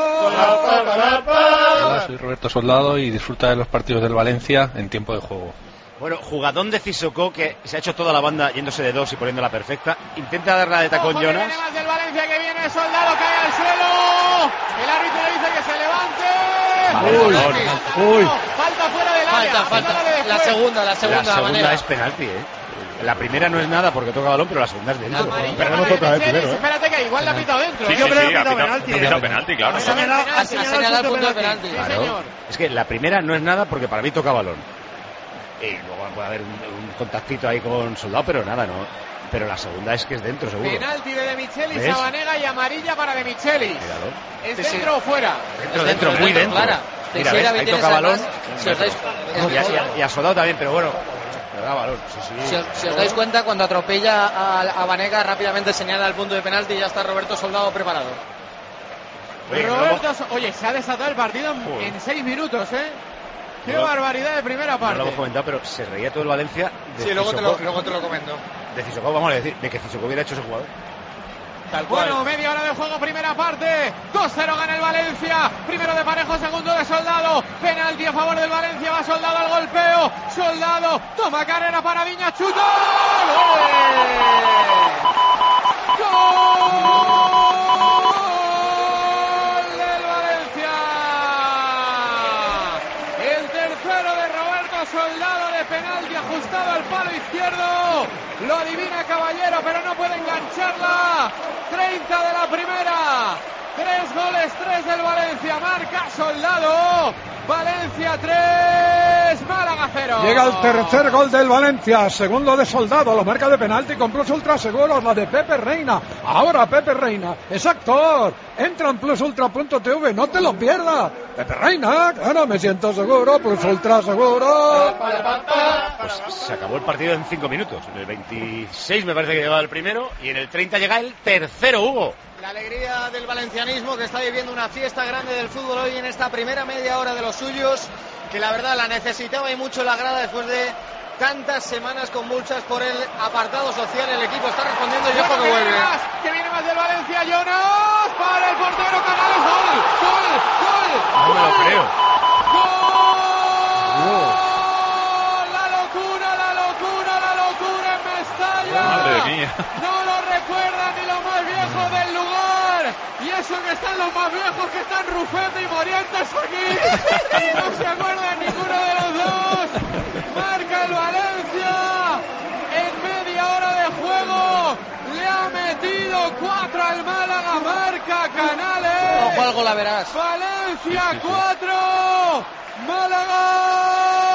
Hola, soy Roberto Soldado y disfruta de los partidos del Valencia en tiempo de juego. Bueno, jugadón de Sissoko, que se ha hecho toda la banda yéndose de dos y poniéndola perfecta. Intenta darla de tacón Jonas. Viene más del Valencia, que viene Soldado, cae al suelo. El árbitro le dice que se levante. Vale, uy, uy. Falta fuera del área. Falta, falta. La segunda, la segunda. La segunda manera. es penalti, ¿eh? La primera no es nada porque toca balón, pero la segunda es dentro. Pero no toca el primero, ¿eh? Espérate que igual la ha pitado dentro. Sí, ¿eh? sí, Yo creo sí, que ha ha pitado pitado penalti. ha pitado penalti, claro. Ha señalado, ha señalado el punto de penalti. Claro. Sí, señor. Es que la primera no es nada porque para mí toca balón. Y luego puede haber un, un contactito ahí con Soldado, pero nada, no. Pero la segunda es que es dentro, seguro. Penalti de De Michelis ¿Ves? a Vanega y amarilla para De Michelis. Míralo. ¿Es Sí, dentro sí. o fuera? Dentro, dentro, muy dentro. Clara. Mira, ¿ves? Ahí toca balón. Si os dais, Y a, y a- y a Soldado también, pero bueno. Le da balón, sí, sí. si os- si os dais cuenta, cuando atropella a, a Vanega, rápidamente señala el punto de penalti y ya está Roberto Soldado preparado. Oye, que Roberto, So- oye, se ha desatado el partido en, Joder. en seis minutos, ¿eh? Qué No lo- barbaridad de primera No parte. lo hemos comentado, pero se reía todo el Valencia de Sí, luego te, Sissoko. lo, luego te lo comento. De Sissoko, vamos a decir, de que Sissoko hubiera hecho ese jugador. Tal cual. Bueno, media hora de juego, primera parte. dos cero gana el Valencia. Primero de Parejo, segundo de Soldado. Penalti a favor del Valencia. Va Soldado al golpeo. Soldado toma carrera para Viña. ¡Chuta! ¡Gol! ¡Gol! ajustado al palo izquierdo. Lo adivina Caballero, pero no puede engancharla. treinta de la primera. Tres goles, tres del Valencia. Marca Soldado. Valencia tres, Málaga cero. Llega el tercer gol del Valencia, segundo de Soldado, lo marca de penalti con Plus Ultra Seguros, la de Pepe Reina. Ahora Pepe Reina es actor, entra en plus ultra punto t v, no te lo pierdas. Pepe Reina, claro, me siento seguro, Plus Ultra Seguro. Pues se acabó el partido en cinco minutos. En el veintiséis me parece que llegaba el primero y en el treinta llega el tercero, Hugo. La alegría del valencianismo, que está viviendo una fiesta grande del fútbol hoy en esta primera media hora de los suyos, que la verdad la necesitaba y mucho la grada después de tantas semanas convulsas por el apartado social. El equipo está respondiendo y ojo que vuelve. Más, que viene más del Valencia, Jonas, para el portero Canales, gol, gol, gol. No me lo creo. ¡Gol! La locura, la locura, la locura en Mestalla. Madre mía. No lo recuerdan ni los más viejos del lugar. Y eso que están los más viejos, que están Rufete y Morientes aquí. Y no se acuerdan ninguno de los dos. Marca el Valencia. En media hora de juego le ha metido cuatro al Málaga. Marca Canales. Ojo algo la verás. Valencia cuatro, Málaga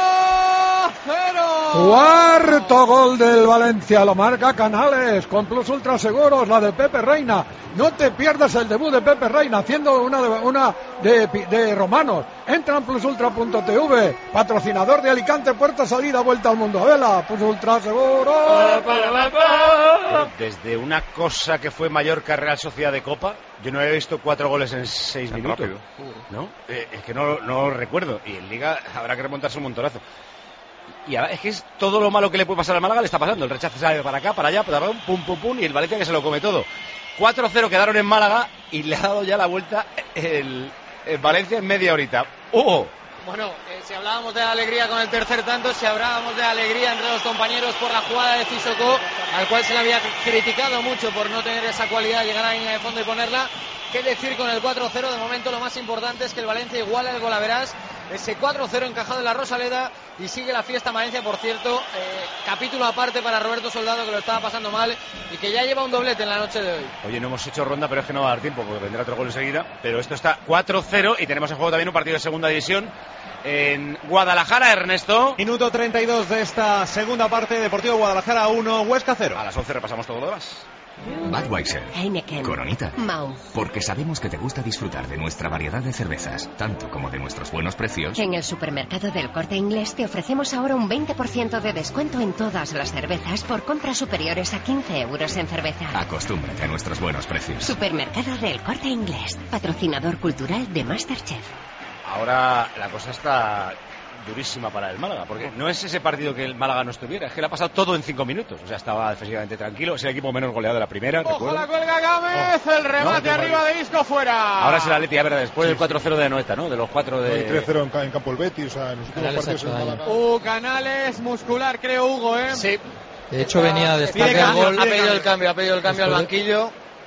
cero. Cuarto gol del Valencia, lo marca Canales con Plus Ultra Seguros, la de Pepe Reina. No te pierdas el debut de Pepe Reina haciendo una de, una de, de romanos. Entra en plus ultra punto t v, patrocinador de Alicante, puerta, salida, vuelta al mundo. Vela, Plus Ultra Seguros. Desde una cosa que fue Mallorca Real Sociedad de Copa, yo no he visto cuatro goles en seis Tan minutos. rápido. ¿No? Eh, es que no, no lo recuerdo. Y en Liga habrá que remontarse un montonazo. Y ahora es que es todo lo malo que le puede pasar al Málaga le está pasando. El rechazo sale para acá, para allá, para pum, pum, pum, pum, y el Valencia que se lo come todo. cuatro cero quedaron en Málaga y le ha dado ya la vuelta el, el Valencia en media horita. ¡Oh! Bueno, eh, si hablábamos de alegría con el tercer tanto, si hablábamos de alegría entre los compañeros por la jugada de Sissoko, al cual se le había criticado mucho por no tener esa cualidad de llegar a la línea de fondo y ponerla, ¿qué decir con el cuatro cero? De momento lo más importante es que el Valencia iguala el golaveras, ese cuatro cero encajado en la Rosaleda, y sigue la fiesta en Valencia. Por cierto, eh, capítulo aparte para Roberto Soldado, que lo estaba pasando mal y que ya lleva un doblete en la noche de hoy. Oye, no hemos hecho ronda, pero es que no va a dar tiempo porque vendrá otro gol enseguida. Pero esto está cuatro cero y tenemos en juego también un partido de segunda división en Guadalajara, Ernesto. Minuto treinta y dos de esta segunda parte. Deportivo Guadalajara uno, Huesca cero. A las once repasamos todo lo demás. Budweiser, Heineken, Coronita, Mau. porque sabemos que te gusta disfrutar de nuestra variedad de cervezas, tanto como de nuestros buenos precios. En el supermercado del Corte Inglés te ofrecemos ahora un veinte por ciento de descuento en todas las cervezas por compras superiores a quince euros en cerveza. Acostúmbrate a nuestros buenos precios. Supermercado del Corte Inglés, patrocinador cultural de MasterChef. Ahora la cosa está durísima para el Málaga, porque no es ese partido que el Málaga no estuviera, es que le ha pasado todo en cinco minutos. O sea, estaba defensivamente tranquilo, es el equipo menos goleado de la primera. Ojo, recuerdo. la cuelga Gámez, oh. el remate no, arriba de Isco fuera. Ahora es el Atleti, a ver, después sí, del cuatro cero de Anoeta, ¿no? De los cuatro de... El tres cero en, en campo el Betis, o sea, en los últimos partidos en Málaga. Uh, Canales, muscular, creo, Hugo, ¿eh? Sí. De hecho, venía después del cambio, gol. Ha pedido el cambio, ha pedido el cambio al banquillo.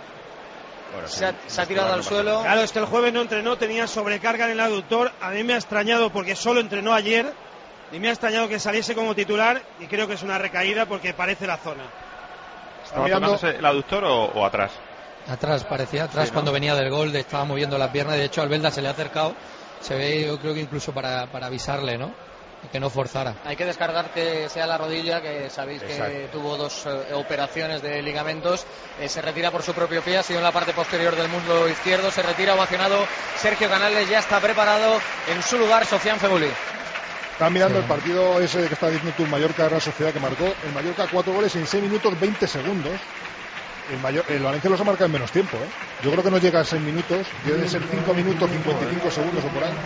Bueno, se, ha, se ha tirado al suelo. Claro, es que el jueves no entrenó, tenía sobrecarga en el aductor. A mí me ha extrañado porque solo entrenó ayer. Y me ha extrañado que saliese como titular. Y creo que es una recaída porque parece la zona. ¿Estaba tomándose el aductor o, o atrás? Atrás, parecía atrás, sí, ¿no? Cuando venía del gol, estaba moviendo las piernas. De hecho, Albelda se le ha acercado. Se ve, yo creo que incluso para, para avisarle, ¿no? Que no forzara. Hay que descargar que sea la rodilla, que sabéis Exacto. que tuvo dos eh, operaciones de ligamentos. Eh, se retira por su propio pie, ha sido en la parte posterior del muslo izquierdo. Se retira ovacionado Sergio Canales, ya está preparado en su lugar Sofian Febuli. Están mirando sí. el partido ese que está diciendo tú, Mallorca Real Sociedad, que marcó el Mallorca cuatro goles en seis minutos veinte segundos. El, Mayor, el Valencia los ha marcado en menos tiempo, ¿eh? Yo creo que no llega a seis minutos, debe ser cinco minutos cincuenta y cinco segundos o por ahí.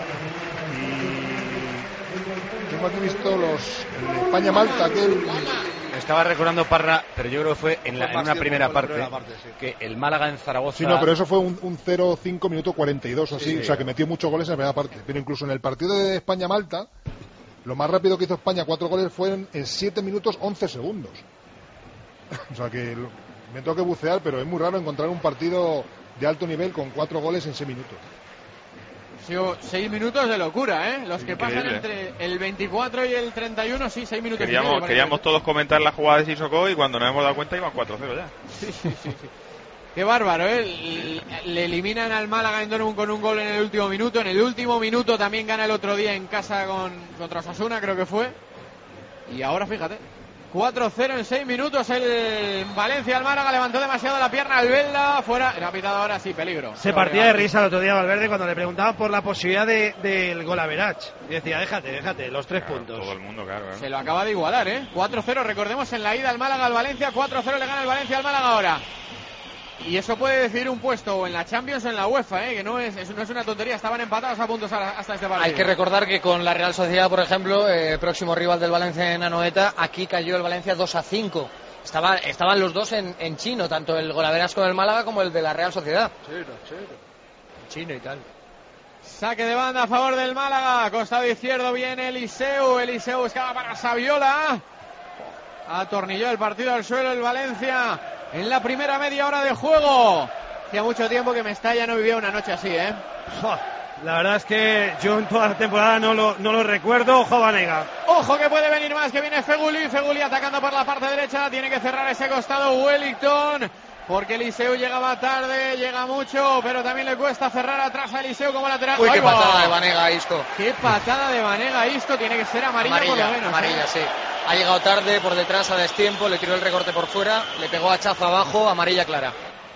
Tengo aquí visto los España-Malta, aquel... Estaba recordando Parra, pero yo creo que fue en, la, en una primera parte, primera parte sí. que el Málaga en Zaragoza... Sí, no, pero eso fue un, un cero cinco minuto cuarenta y dos o así, sí, sí. O sea que metió muchos goles en la primera parte. Pero incluso en el partido de España-Malta, lo más rápido que hizo España, cuatro goles, fueron en siete minutos once segundos. O sea que me tengo que bucear, pero es muy raro encontrar un partido de alto nivel con cuatro goles en seis minutos. Ha sido seis minutos de locura, ¿eh? Los que Increíble. pasan entre el veinticuatro y el treinta y uno, sí, seis minutos. Queríamos, y medio, queríamos todos comentar la jugada de Sissoko y cuando nos hemos dado cuenta iban cuatro cero ya. Sí, sí, sí, sí. Qué bárbaro, ¿eh? Le eliminan al Málaga en Dortmund con un gol en el último minuto. En el último minuto también gana el otro día en casa con, contra Osasuna, creo que fue. Y ahora, fíjate, cuatro cero en seis minutos. El Valencia al Málaga levantó demasiado la pierna al Belda. Fuera, le ha pitado ahora sí, peligro. Se partía de risa el otro día Valverde cuando le preguntaban por la posibilidad de, del gol average. Y decía, déjate, déjate, los tres Claro, puntos. Todo el mundo, claro. ¿eh? Se lo acaba de igualar, ¿eh? cuatro cero, recordemos en la ida al Málaga al Valencia. cuatro cero le gana el Valencia al Málaga ahora. Y eso puede decidir un puesto o en la Champions o en la UEFA, ¿eh? Que no es, es, no es una tontería. Estaban empatados a puntos hasta este partido. Hay que recordar que con la Real Sociedad, por ejemplo, eh, próximo rival del Valencia en Anoeta, aquí cayó el Valencia dos a cinco. Estaba, estaban los dos en, en chino, tanto el golaveras con el Málaga como el de la Real Sociedad. Chino, chino. Chino y tal. Saque de banda a favor del Málaga. Costado izquierdo viene Eliseu. Eliseu buscaba para Saviola. Atornilló el partido al suelo el Valencia en la primera media hora de juego. Hacía mucho tiempo que Mestalla no vivía una noche así, ¿eh? La verdad es que yo en toda la temporada no lo, no lo recuerdo. Ojo, Vanega. Ojo que puede venir más, que viene Feguli. Feguli atacando por la parte derecha. Tiene que cerrar ese costado Wellington, porque Eliseu llegaba tarde, llega mucho, pero también le cuesta cerrar atrás a Eliseu como lateral. Uy, qué ¡Ay, va! patada de Vanega, Isco. Qué patada de Vanega, Isco. Tiene que ser amarilla, Amarilla, por lo menos. amarilla, ¿eh? sí. Ha llegado tarde, por detrás, a destiempo, le tiró el recorte por fuera, le pegó a Chafa abajo, amarilla clara.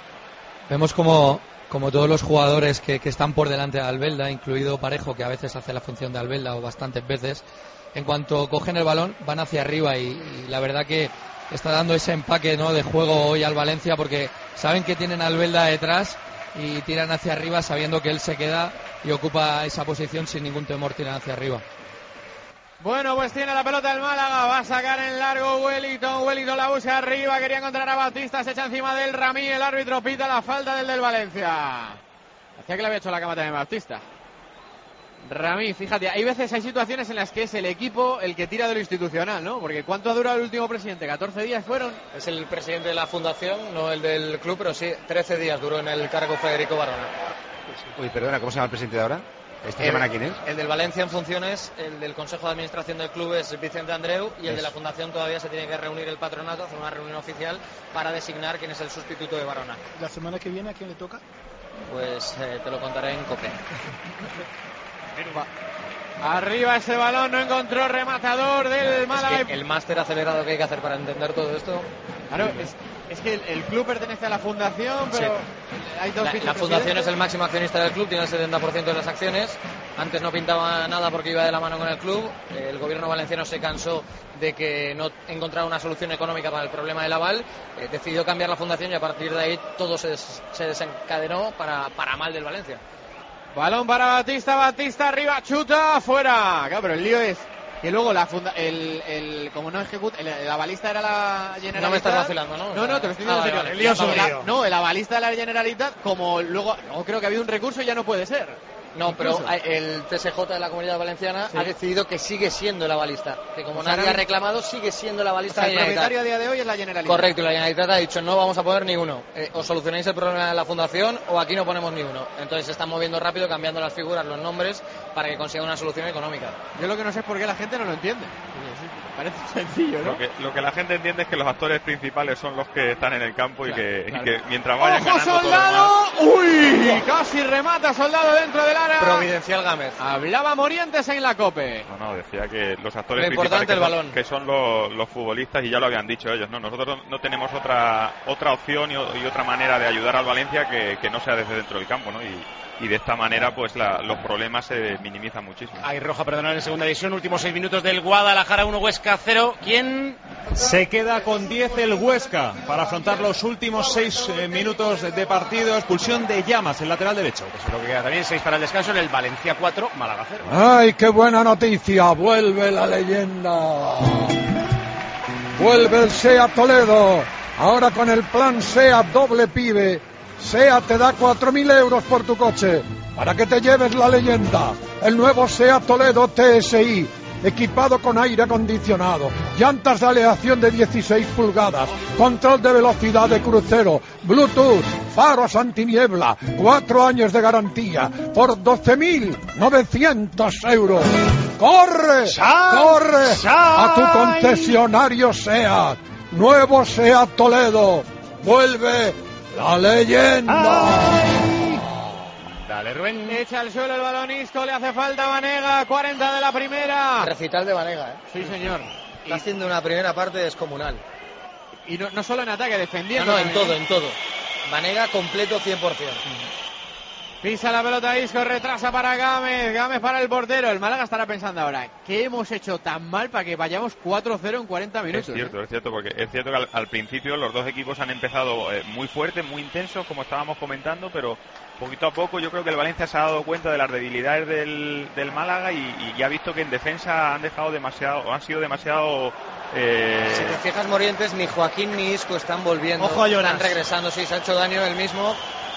Vemos como, como todos los jugadores que, que están por delante de Albelda, incluido Parejo, que a veces hace la función de Albelda o bastantes veces, en cuanto cogen el balón van hacia arriba y, y la verdad que está dando ese empaque, ¿no?, de juego hoy al Valencia, porque saben que tienen a Albelda detrás y tiran hacia arriba sabiendo que él se queda y ocupa esa posición sin ningún temor, tiran hacia arriba. Bueno, pues tiene la pelota el Málaga, va a sacar en largo Wellington, Wellington la busca arriba, quería encontrar a Batista, se echa encima del Ramí, el árbitro pita la falta del del Valencia. Hacía que le había hecho la cama también Batista. Ramí, fíjate, hay veces, hay situaciones en las que es el equipo el que tira de lo institucional, ¿no? Porque ¿cuánto ha durado el último presidente? ¿catorce días fueron? Es el presidente de la fundación, no el del club, pero sí, trece días duró en el cargo Federico Barona. Uy, perdona, ¿cómo se llama el presidente de ahora? ¿Esta El, semana quién es? el del Valencia en funciones, el del Consejo de Administración del club es Vicente Andreu y el Es. de la Fundación todavía se tiene que reunir el patronato, hacer una reunión oficial para designar quién es el sustituto de Barona. ¿La semana que viene a quién le toca? Pues eh, te lo contaré en COPE. Arriba ese balón, no encontró rematador del Málaga. Es que el máster acelerado que hay que hacer para entender todo esto. Claro, es, es que el, el club pertenece a la fundación, pero Sí. hay dos La, la fundación es el máximo accionista del club, tiene el setenta por ciento de las acciones. Antes no pintaba nada porque iba de la mano con el club. El gobierno valenciano se cansó de que no encontrara una solución económica para el problema del aval. Eh, decidió cambiar la fundación y a partir de ahí todo se, des, se desencadenó para, para mal del Valencia. Balón para Batista, Batista arriba, chuta, fuera. Claro, pero el lío es que luego la funda, el, el como no ejecuta, el, la balista era la Generalitat. No me estás vacilando, ¿no? No, no, te lo estoy diciendo Ah, en serio. vale, vale. El lío es un La- lío. No, el avalista de la Generalitat, como luego, no, creo que ha habido un recurso y ya no puede ser. No, pero Incluso. el T S J de la Comunidad Valenciana Sí. ha decidido que sigue siendo el avalista. Que como O sea, nadie ahora ha reclamado, sigue siendo el O avalista sea, de el la Generalitat. propietario a día de hoy es la Generalitat. Correcto, y la Generalitat ha dicho no vamos a poner ni uno. Eh, o solucionáis el problema de la fundación o aquí no ponemos ni uno. Entonces se están moviendo rápido, cambiando las figuras, los nombres, para que consigan una solución económica. Yo lo que no sé es por qué la gente no lo entiende. Parece sencillo, ¿no? Lo que, lo que la gente entiende es que los actores principales son los que están en el campo y, Claro, que, claro. y que mientras vayan ¡Ojo, ganando todo lo Soldado! demás- ¡Uy! Casi remata Soldado dentro del área. Providencial Gámez. Hablaba Morientes en la COPE. No, no, decía que los actores Lo importante, principales que el son, balón. que son los, los futbolistas, y ya lo habían dicho ellos, ¿no? Nosotros no, no tenemos otra otra opción y, o- y otra manera de ayudar al Valencia que, que no sea desde dentro del campo, ¿no? Y, y de esta manera, pues la- los problemas se minimizan muchísimo. Hay roja, perdonad, en segunda división. Últimos seis minutos del Guadalajara uno, Huesca cero. ¿Quién? Se queda con diez el Huesca para afrontar los últimos seis eh, minutos de partido. Expulsión de Llamas, el lateral derecho. Eso es lo que queda también. seis para el descanso en el Valencia cuatro, Málaga cero. ¡Ay, qué buena noticia! Vuelve la leyenda. Vuelve el SEAT Toledo. Ahora con el plan SEAT doble pibe. SEAT te da cuatro mil euros por tu coche para que te lleves la leyenda. El nuevo SEAT Toledo T S I. equipado con aire acondicionado, llantas de aleación de dieciséis pulgadas, control de velocidad de crucero, Bluetooth, faros antiniebla, cuatro años de garantía, por doce mil novecientos euros. ¡Corre! ¡Corre! A tu concesionario SEAT. Nuevo SEAT Toledo. Vuelve la leyenda. ¡Ay! Dale, Rubén. Echa al suelo el balón Isco, le hace falta a Banega, cuarenta de la primera. Recital de Banega, ¿eh? Sí, señor. Está haciendo una primera parte descomunal. Y no, no solo en ataque, defendiendo. No, no, en todo, en todo. Banega completo cien por ciento. Pisa la pelota Isco, retrasa para Gámez, Gámez para el portero. El Málaga estará pensando ahora, ¿qué hemos hecho tan mal para que vayamos cuatro cero en cuarenta minutos? Es cierto, ¿eh? es cierto, porque es cierto que al, al principio los dos equipos han empezado eh, muy fuertes, muy intensos, como estábamos comentando, pero poquito a poco yo creo que el Valencia se ha dado cuenta de las debilidades del, del Málaga y, y ya ha visto que en defensa han dejado demasiado, o han sido demasiado... Eh... Si te fijas, Morientes, ni Joaquín ni Isco están volviendo. Ojo a Jonas. Están regresando, sí, se ha hecho daño él mismo.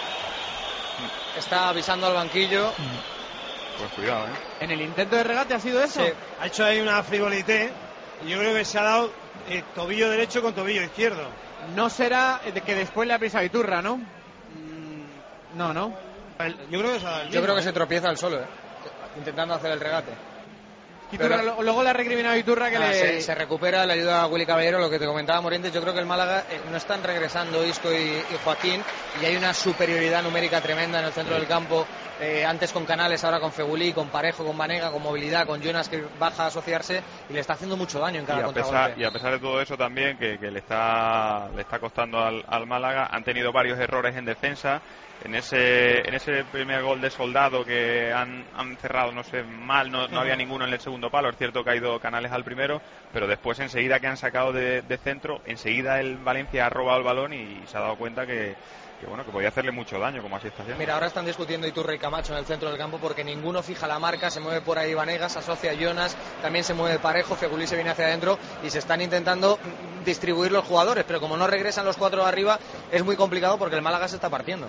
Está avisando al banquillo. Pues cuidado, ¿eh? ¿En el intento de regate ha sido eso? Sí, ha hecho ahí una frivolité. Y yo creo que se ha dado eh, tobillo derecho con tobillo izquierdo. No será de que después le ha pisado Iturra, ¿no? No, no. Yo creo que se ha dado el Yo mismo, creo que ¿eh? se tropieza al solo, ¿eh? Intentando hacer el regate. Iturra, Pero... luego le ha recriminado a Iturra que ah, le... se, se recupera, le ayuda a Willy Caballero, lo que te comentaba Morientes. Yo creo que el Málaga eh, no están regresando Isco y, y Joaquín, y hay una superioridad numérica tremenda en el centro sí. del campo, eh, antes con Canales, ahora con Fegulí, con Parejo, con Banega, con movilidad, con Jonas que baja a asociarse y le está haciendo mucho daño en cada y a contragolpe. pesar, y a pesar de todo eso también que, que le está le está costando al, al Málaga, han tenido varios errores en defensa. En ese en ese primer gol de Soldado que han, han cerrado, no sé, mal, no, no había ninguno en el segundo palo. Es cierto que ha ido Canales al primero, pero después enseguida que han sacado de, de centro, enseguida el Valencia ha robado el balón y se ha dado cuenta que, que bueno, que podía hacerle mucho daño, como así está haciendo. Mira, ahora están discutiendo Iturra y Camacho en el centro del campo porque ninguno fija la marca, se mueve por ahí Vanegas, asocia a Jonas, también se mueve Parejo, Fegulí se viene hacia adentro y se están intentando distribuir los jugadores, pero como no regresan los cuatro de arriba, es muy complicado porque el Málaga se está partiendo.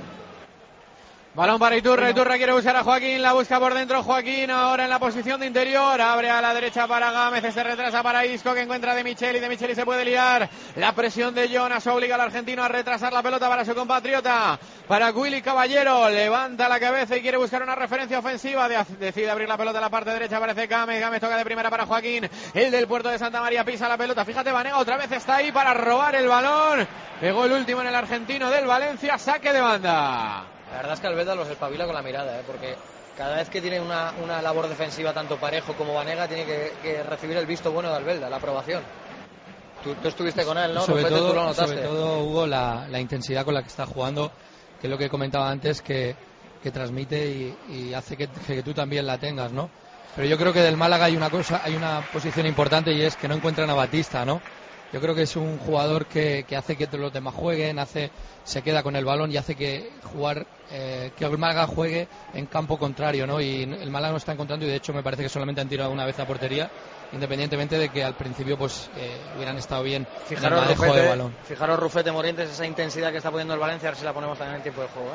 Balón para Iturra, Iturra quiere buscar a Joaquín, la busca por dentro Joaquín, ahora en la posición de interior, abre a la derecha para Gámez, se retrasa para Isco que encuentra de Micheli, de Micheli se puede liar, la presión de Jonas obliga al argentino a retrasar la pelota para su compatriota, para Willy Caballero, levanta la cabeza y quiere buscar una referencia ofensiva, de, decide abrir la pelota a la parte derecha, aparece Gámez, Gámez toca de primera para Joaquín, el del Puerto de Santa María pisa la pelota, fíjate Banega otra vez está ahí para robar el balón, pegó el último en el argentino del Valencia, saque de banda. La verdad es que Albelda los espabila con la mirada, ¿eh? Porque cada vez que tiene una, una labor defensiva, tanto Parejo como Banega, tiene que, que recibir el visto bueno de Albelda, la aprobación. Tú, tú estuviste con él, ¿no? Sobre Rufete, todo, tú lo notaste. sobre todo, Hugo, la, la intensidad con la que está jugando, que es lo que comentaba antes, que, que transmite y, y hace que, que tú también la tengas, ¿no? Pero yo creo que del Málaga hay una cosa, hay una posición importante y es que no encuentran a Batista, ¿no? Yo creo que es un jugador que, que hace que los demás jueguen, hace, se queda con el balón y hace que jugar, eh, que el Málaga juegue en campo contrario, ¿no? Y el Málaga no está encontrando y de hecho me parece que solamente han tirado una vez a portería, independientemente de que al principio pues eh, hubieran estado bien fijaros, en el manejo Rufete, de balón. Fijaros Rufete Morientes, esa intensidad que está poniendo el Valencia, a ver si la ponemos también en tiempo de juego,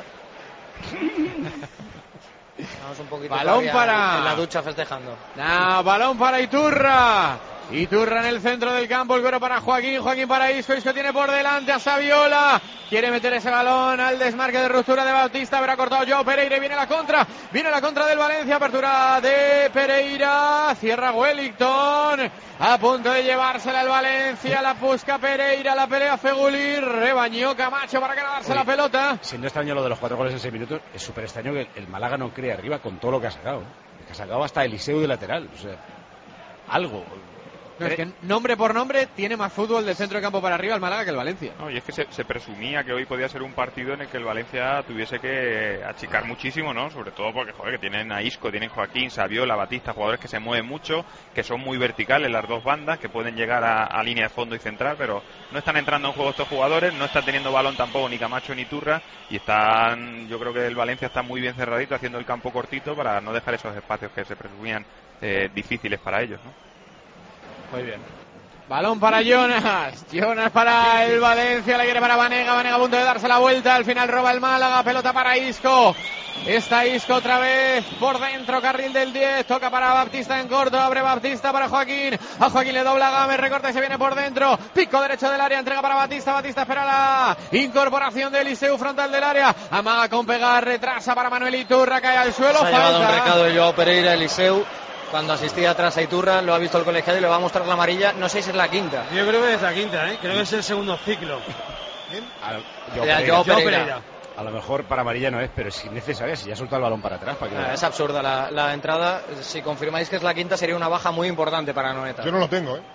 ¿eh? Vamos un poquito balón para en la ducha festejando. No, balón para Iturra. Iturra en el centro del campo, el cuero para Joaquín, Joaquín para Isco, Isco tiene por delante a Saviola, quiere meter ese balón al desmarque de ruptura de Bautista, habrá cortado Joao Pereira y viene la contra, viene la contra del Valencia, apertura de Pereira, cierra Wellington, a punto de llevársela el Valencia, la busca Pereira, la pelea Fegulí, rebañó Camacho para ganarse la pelota. Siendo extraño lo de los cuatro goles en seis minutos, es súper extraño que el Málaga no cree arriba con todo lo que ha sacado, es que ha sacado hasta Eliseu de lateral, o sea, algo... No, es que nombre por nombre tiene más fútbol del centro de campo para arriba el Málaga que el Valencia. No, y es que se, se presumía que hoy podía ser un partido en el que el Valencia tuviese que achicar muchísimo, ¿no? Sobre todo porque, joder, que tienen a Isco, tienen Joaquín, Saviola, Batista, jugadores que se mueven mucho, que son muy verticales las dos bandas, que pueden llegar a, a línea de fondo y central, pero no están entrando en juego estos jugadores, no están teniendo balón tampoco ni Camacho ni Turra, y están, yo creo que el Valencia está muy bien cerradito, haciendo el campo cortito para no dejar esos espacios que se presumían eh, difíciles para ellos, ¿no? Muy bien. Balón para Jonas, Jonas para el Valencia, la quiere para Banega, Banega a punto de darse la vuelta, al final roba el Málaga, pelota para Isco, Está Isco otra vez por dentro, carril del diez, toca para Baptista en corto, abre Baptista para Joaquín, a Joaquín le dobla Gámez, recorta y se viene por dentro, pico derecho del área, entrega para Baptista, Baptista espera la incorporación de Eliseu frontal del área, amaga con pegar, retrasa para Manuel Iturra, cae al suelo, se ha falta. llevado un recado de Joao Pereira, Eliseu, cuando asistía atrás a Iturra, lo ha visto el colegiado y le va a mostrar la amarilla, no sé si es la quinta. Yo creo que es la quinta, ¿eh? Creo que es el segundo ciclo. Joao Pereira. Pereira. Joao Pereira. A lo mejor para amarilla no es, pero es innecesaria si ya suelta el balón para atrás. ¿Para qué Ah, lo es absurda la, la entrada. Si confirmáis que es la quinta, sería una baja muy importante para Anoeta. Yo no lo tengo, ¿eh?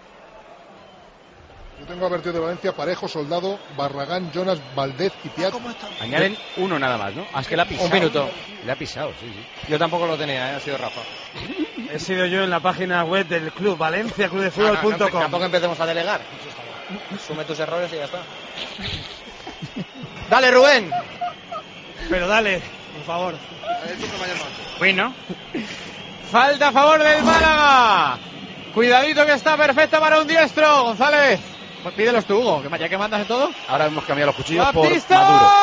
Yo tengo a Vertido de Valencia, Parejo, Soldado, Barragán, Jonas, Valdez y Piat. Añaden uno nada más, ¿no? Ah, es que le ha pisado. Un minuto. Le ha pisado, sí, sí. Yo tampoco lo tenía, ¿eh? Ha sido Rafa. He sido yo en la página web del club, Valencia Club de Fútbol punto com. Ah, no, no, tampoco empecemos a delegar. Sume tus errores y ya está. Dale, Rubén. Pero dale, por favor. Bueno. Falta a favor del Málaga. Cuidadito que está perfecta para un diestro. González. Pues pídelos tú, Hugo, que ya que mandas en todo. Ahora hemos cambiado los cuchillos Baptista, por Maduro.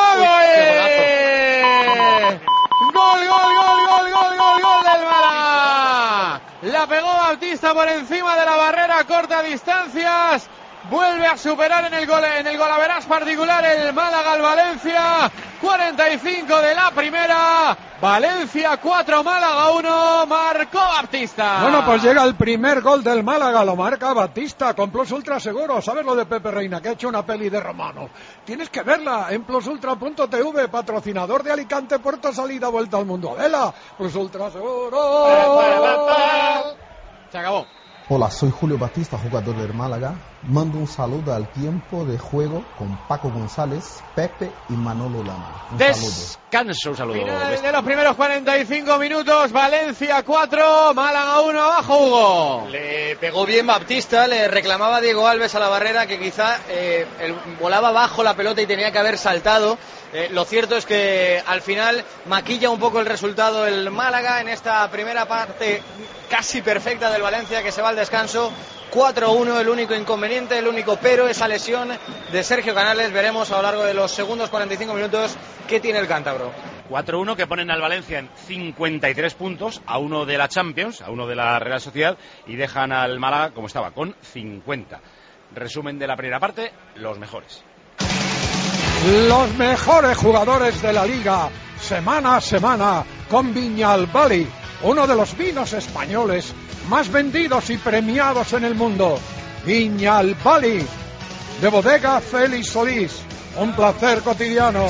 ¡Gol! ¡Gol, gol, gol, gol, gol, gol, gol del Málaga! La pegó Baptista por encima de la barrera, corta distancias. Vuelve a superar en el gol, en el golaveras particular el Málaga al Valencia. cuarenta y cinco de la primera. Valencia cuatro, Málaga uno. Marcó Baptista. Bueno, pues llega el primer gol del Málaga. Lo marca Baptista con Plus Ultra Seguro. ¿Sabes lo de Pepe Reina? Que ha hecho una peli de Romano. Tienes que verla en plus ultra punto t v. Patrocinador de Alicante, Puerto Salida, Vuelta al Mundo. Vela. Plus Ultra Seguro. Se acabó. Hola, soy Julio Batista, jugador del Málaga. Mando un saludo al tiempo de juego con Paco González, Pepe y Manolo Lama. Un Descanso, un saludo. Final de los primeros cuarenta y cinco minutos. Valencia cuatro, Málaga uno. Abajo, Hugo. Le pegó bien Baptista, le reclamaba Diego Alves a la barrera que quizá eh, el, volaba bajo la pelota y tenía que haber saltado. Eh, lo cierto es que al final maquilla un poco el resultado el Málaga en esta primera parte casi perfecta del Valencia, que se va al descanso. cuatro uno, el único inconveniente, el único pero, esa lesión de Sergio Canales. Veremos a lo largo de los segundos cuarenta y cinco minutos qué tiene el cántabro. cuatro uno que ponen al Valencia en cincuenta y tres puntos, a uno de la Champions, a uno de la Real Sociedad, y dejan al Málaga como estaba, con cincuenta. Resumen de la primera parte, los mejores. Los mejores jugadores de la liga, semana a semana, con Viñalbali, uno de los vinos españoles más vendidos y premiados en el mundo. Viñalbali, de Bodega Félix Solís, un placer cotidiano.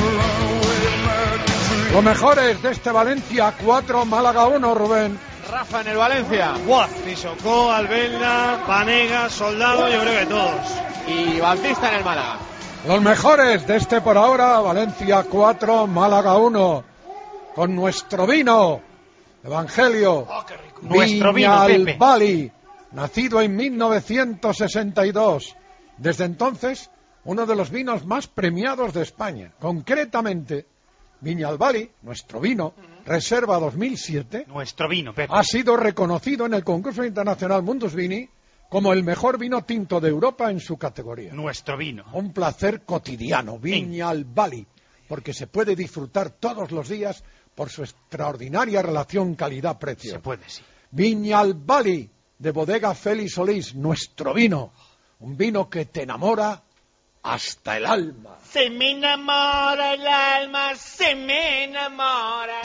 Los mejores de este Valencia cuatro, Málaga uno, Rubén. Rafa en el Valencia. Buah, Sissoko, Albelda, Vanega, Soldado, yo creo que todos. Y Baptista en el Málaga. Los mejores de este por ahora, Valencia cuatro, Málaga uno, con nuestro vino, Evangelio, oh, qué rico. Nuestro vino, Viñalbali, nacido en mil novecientos sesenta y dos. Desde entonces, uno de los vinos más premiados de España. Concretamente, Viñalbali, nuestro vino, Reserva dos mil siete, nuestro vino, Pepe, ha sido reconocido en el concurso internacional Mundus Vini como el mejor vino tinto de Europa en su categoría. Nuestro vino. Un placer cotidiano, Viñalbali, porque se puede disfrutar todos los días por su extraordinaria relación calidad-precio. Se puede, sí. Viñalbali, de Bodega Félix Solís, nuestro vino. Un vino que te enamora hasta el alma. Se me enamora el alma, se me enamora.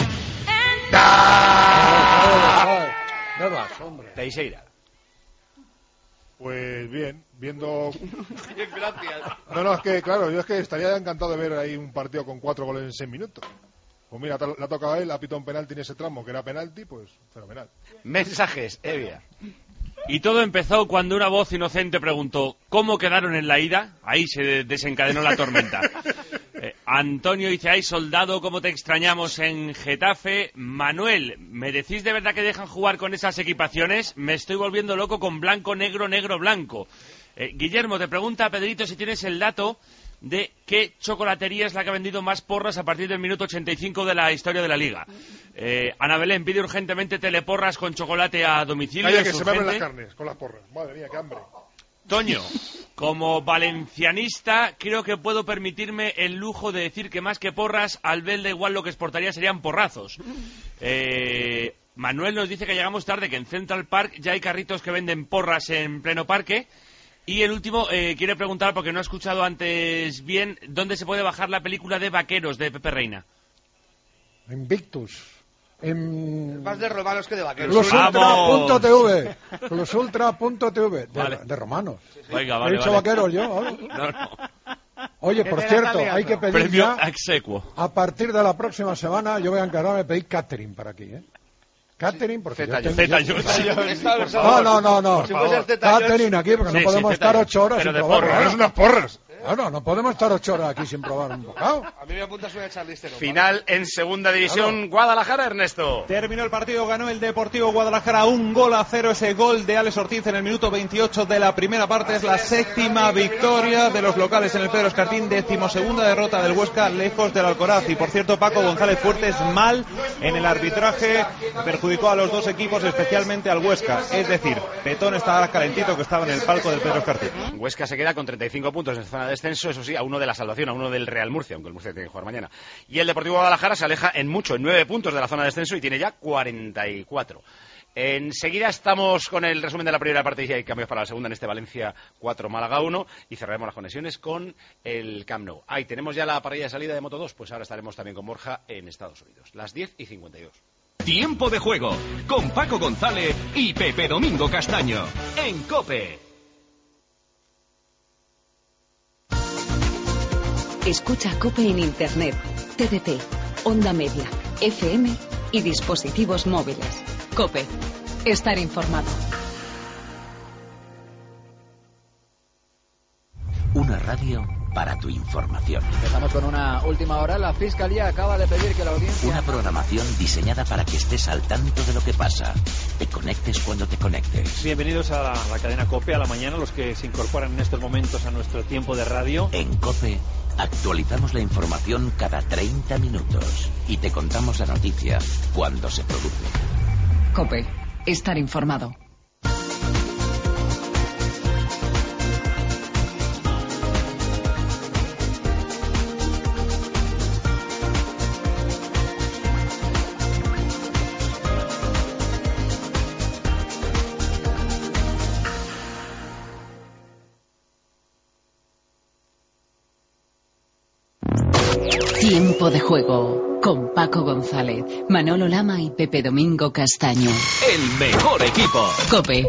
¡Ah! ¿Qué vas, hombre? Teixeira. Pues bien, viendo... Gracias. No, no, es que claro, yo es que estaría encantado de ver ahí un partido con cuatro goles en seis minutos. Pues mira, le ha tocado a él, ha pitado un penalti en ese tramo, que era penalti, pues fenomenal. Mensajes, Evia. Y todo empezó cuando una voz inocente preguntó ¿cómo quedaron en la ida? Ahí se desencadenó la tormenta. eh, Antonio dice, ay, Soldado, cómo te extrañamos en Getafe. Manuel, ¿me decís de verdad que dejan jugar con esas equipaciones? Me estoy volviendo loco con blanco, negro, negro, blanco. Eh, Guillermo, te pregunta a Pedrito si tienes el dato de qué chocolatería es la que ha vendido más porras a partir del minuto ochenta y cinco de la historia de la Liga. Eh, Ana Belén pide urgentemente teleporras con chocolate a domicilio. Calla, que se me abren las carnes con las porras. Madre mía, qué hambre. Toño, como valencianista, creo que puedo permitirme el lujo de decir que más que porras, al Bel da igual lo que exportaría serían porrazos. Eh, Manuel nos dice que llegamos tarde, que en Central Park ya hay carritos que venden porras en pleno parque. Y el último, eh, quiere preguntar, porque no he escuchado antes bien, ¿dónde se puede bajar la película de Vaqueros de Pepe Reina? En Victus. En... Más de romanos que de vaqueros. Plusultra.tv. Plusultra.tv. De, Vale. de romanos. Venga, vale, He dicho vale. vaqueros yo. ¿Vale? No, no. Oye, por cierto, hay que pedir Premio ya, exequo. a partir de la próxima semana, yo voy a encargarme de pedir catering para aquí, ¿eh? Catering, porque yo tengo... Zeta yo- Jones. No, no, no, no. Si fuese el Zeta Jones. Catering aquí, porque Sí, no podemos sí, Zeta estar Jones. ocho horas Pero sin de probar. porras. ¿no? unas porras. Claro, no podemos estar ocho horas aquí sin probar un bocado. A mí me apuntas una de Charlize Final en segunda división, Guadalajara, Ernesto. Terminó el partido, ganó el Deportivo Guadalajara un gol a cero. Ese gol de Alex Ortiz en el minuto veintiocho de la primera parte es la séptima victoria de los locales en el Pedro Escartín, decimosegunda derrota del Huesca lejos del Alcoraz. Y por cierto, Paco González Fuertes mal en el arbitraje, perjudicó a los dos equipos, especialmente al Huesca. Es decir, Petón estaba calentito, que estaba en el palco del Pedro Escartín. Huesca se queda con treinta y cinco puntos en zona de descenso, eso sí, a uno de la salvación, a uno del Real Murcia, aunque el Murcia tiene que jugar mañana. Y el Deportivo Guadalajara se aleja en mucho, en nueve puntos de la zona de descenso y tiene ya cuarenta y cuatro. Enseguida estamos con el resumen de la primera parte y hay cambios para la segunda en este Valencia cuatro, Málaga uno, y cerraremos las conexiones con el Camp Nou. Ahí tenemos ya la parrilla de salida de Moto dos, pues ahora estaremos también con Borja en Estados Unidos. Las diez y cincuenta y dos. Tiempo de juego con Paco González y Pepe Domingo Castaño en COPE. Escucha COPE en Internet, T D T, Onda Media, F M y dispositivos móviles. COPE. Estar informado. Una radio para tu información. Empezamos con una última hora. La Fiscalía acaba de pedir que la audiencia... Una programación diseñada para que estés al tanto de lo que pasa. Te conectes cuando te conectes. Bienvenidos a la, la cadena COPE a la mañana, los que se incorporan en estos momentos a nuestro tiempo de radio. En COPE actualizamos la información cada treinta minutos y te contamos la noticia cuando se produce. COPE. Estar informado. Tiempo de juego con Paco González, Manolo Lama y Pepe Domingo Castaño. El mejor equipo. COPE.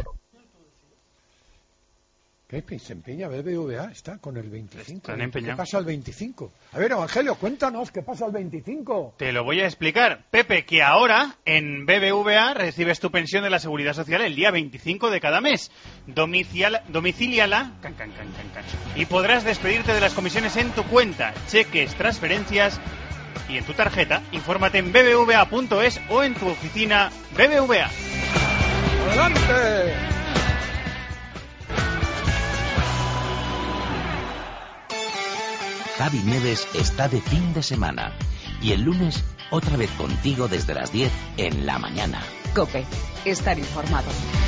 ¿Qué se empeña? B B V A está con el veinticinco. Están empeñados. ¿Qué pasa al veinticinco? A ver, Evangelio, cuéntanos, ¿qué pasa al veinticinco? Te lo voy a explicar. Pepe, que ahora en B B V A recibes tu pensión de la Seguridad Social el día veinticinco de cada mes. Domicial, domicíliala can, can, can, can, can, y podrás despedirte de las comisiones en tu cuenta, cheques, transferencias y en tu tarjeta. Infórmate en b b v a punto es o en tu oficina B B V A. ¡Adelante! Javi Neves está de fin de semana y el lunes otra vez contigo desde las diez en la mañana. COPE. Estar informado.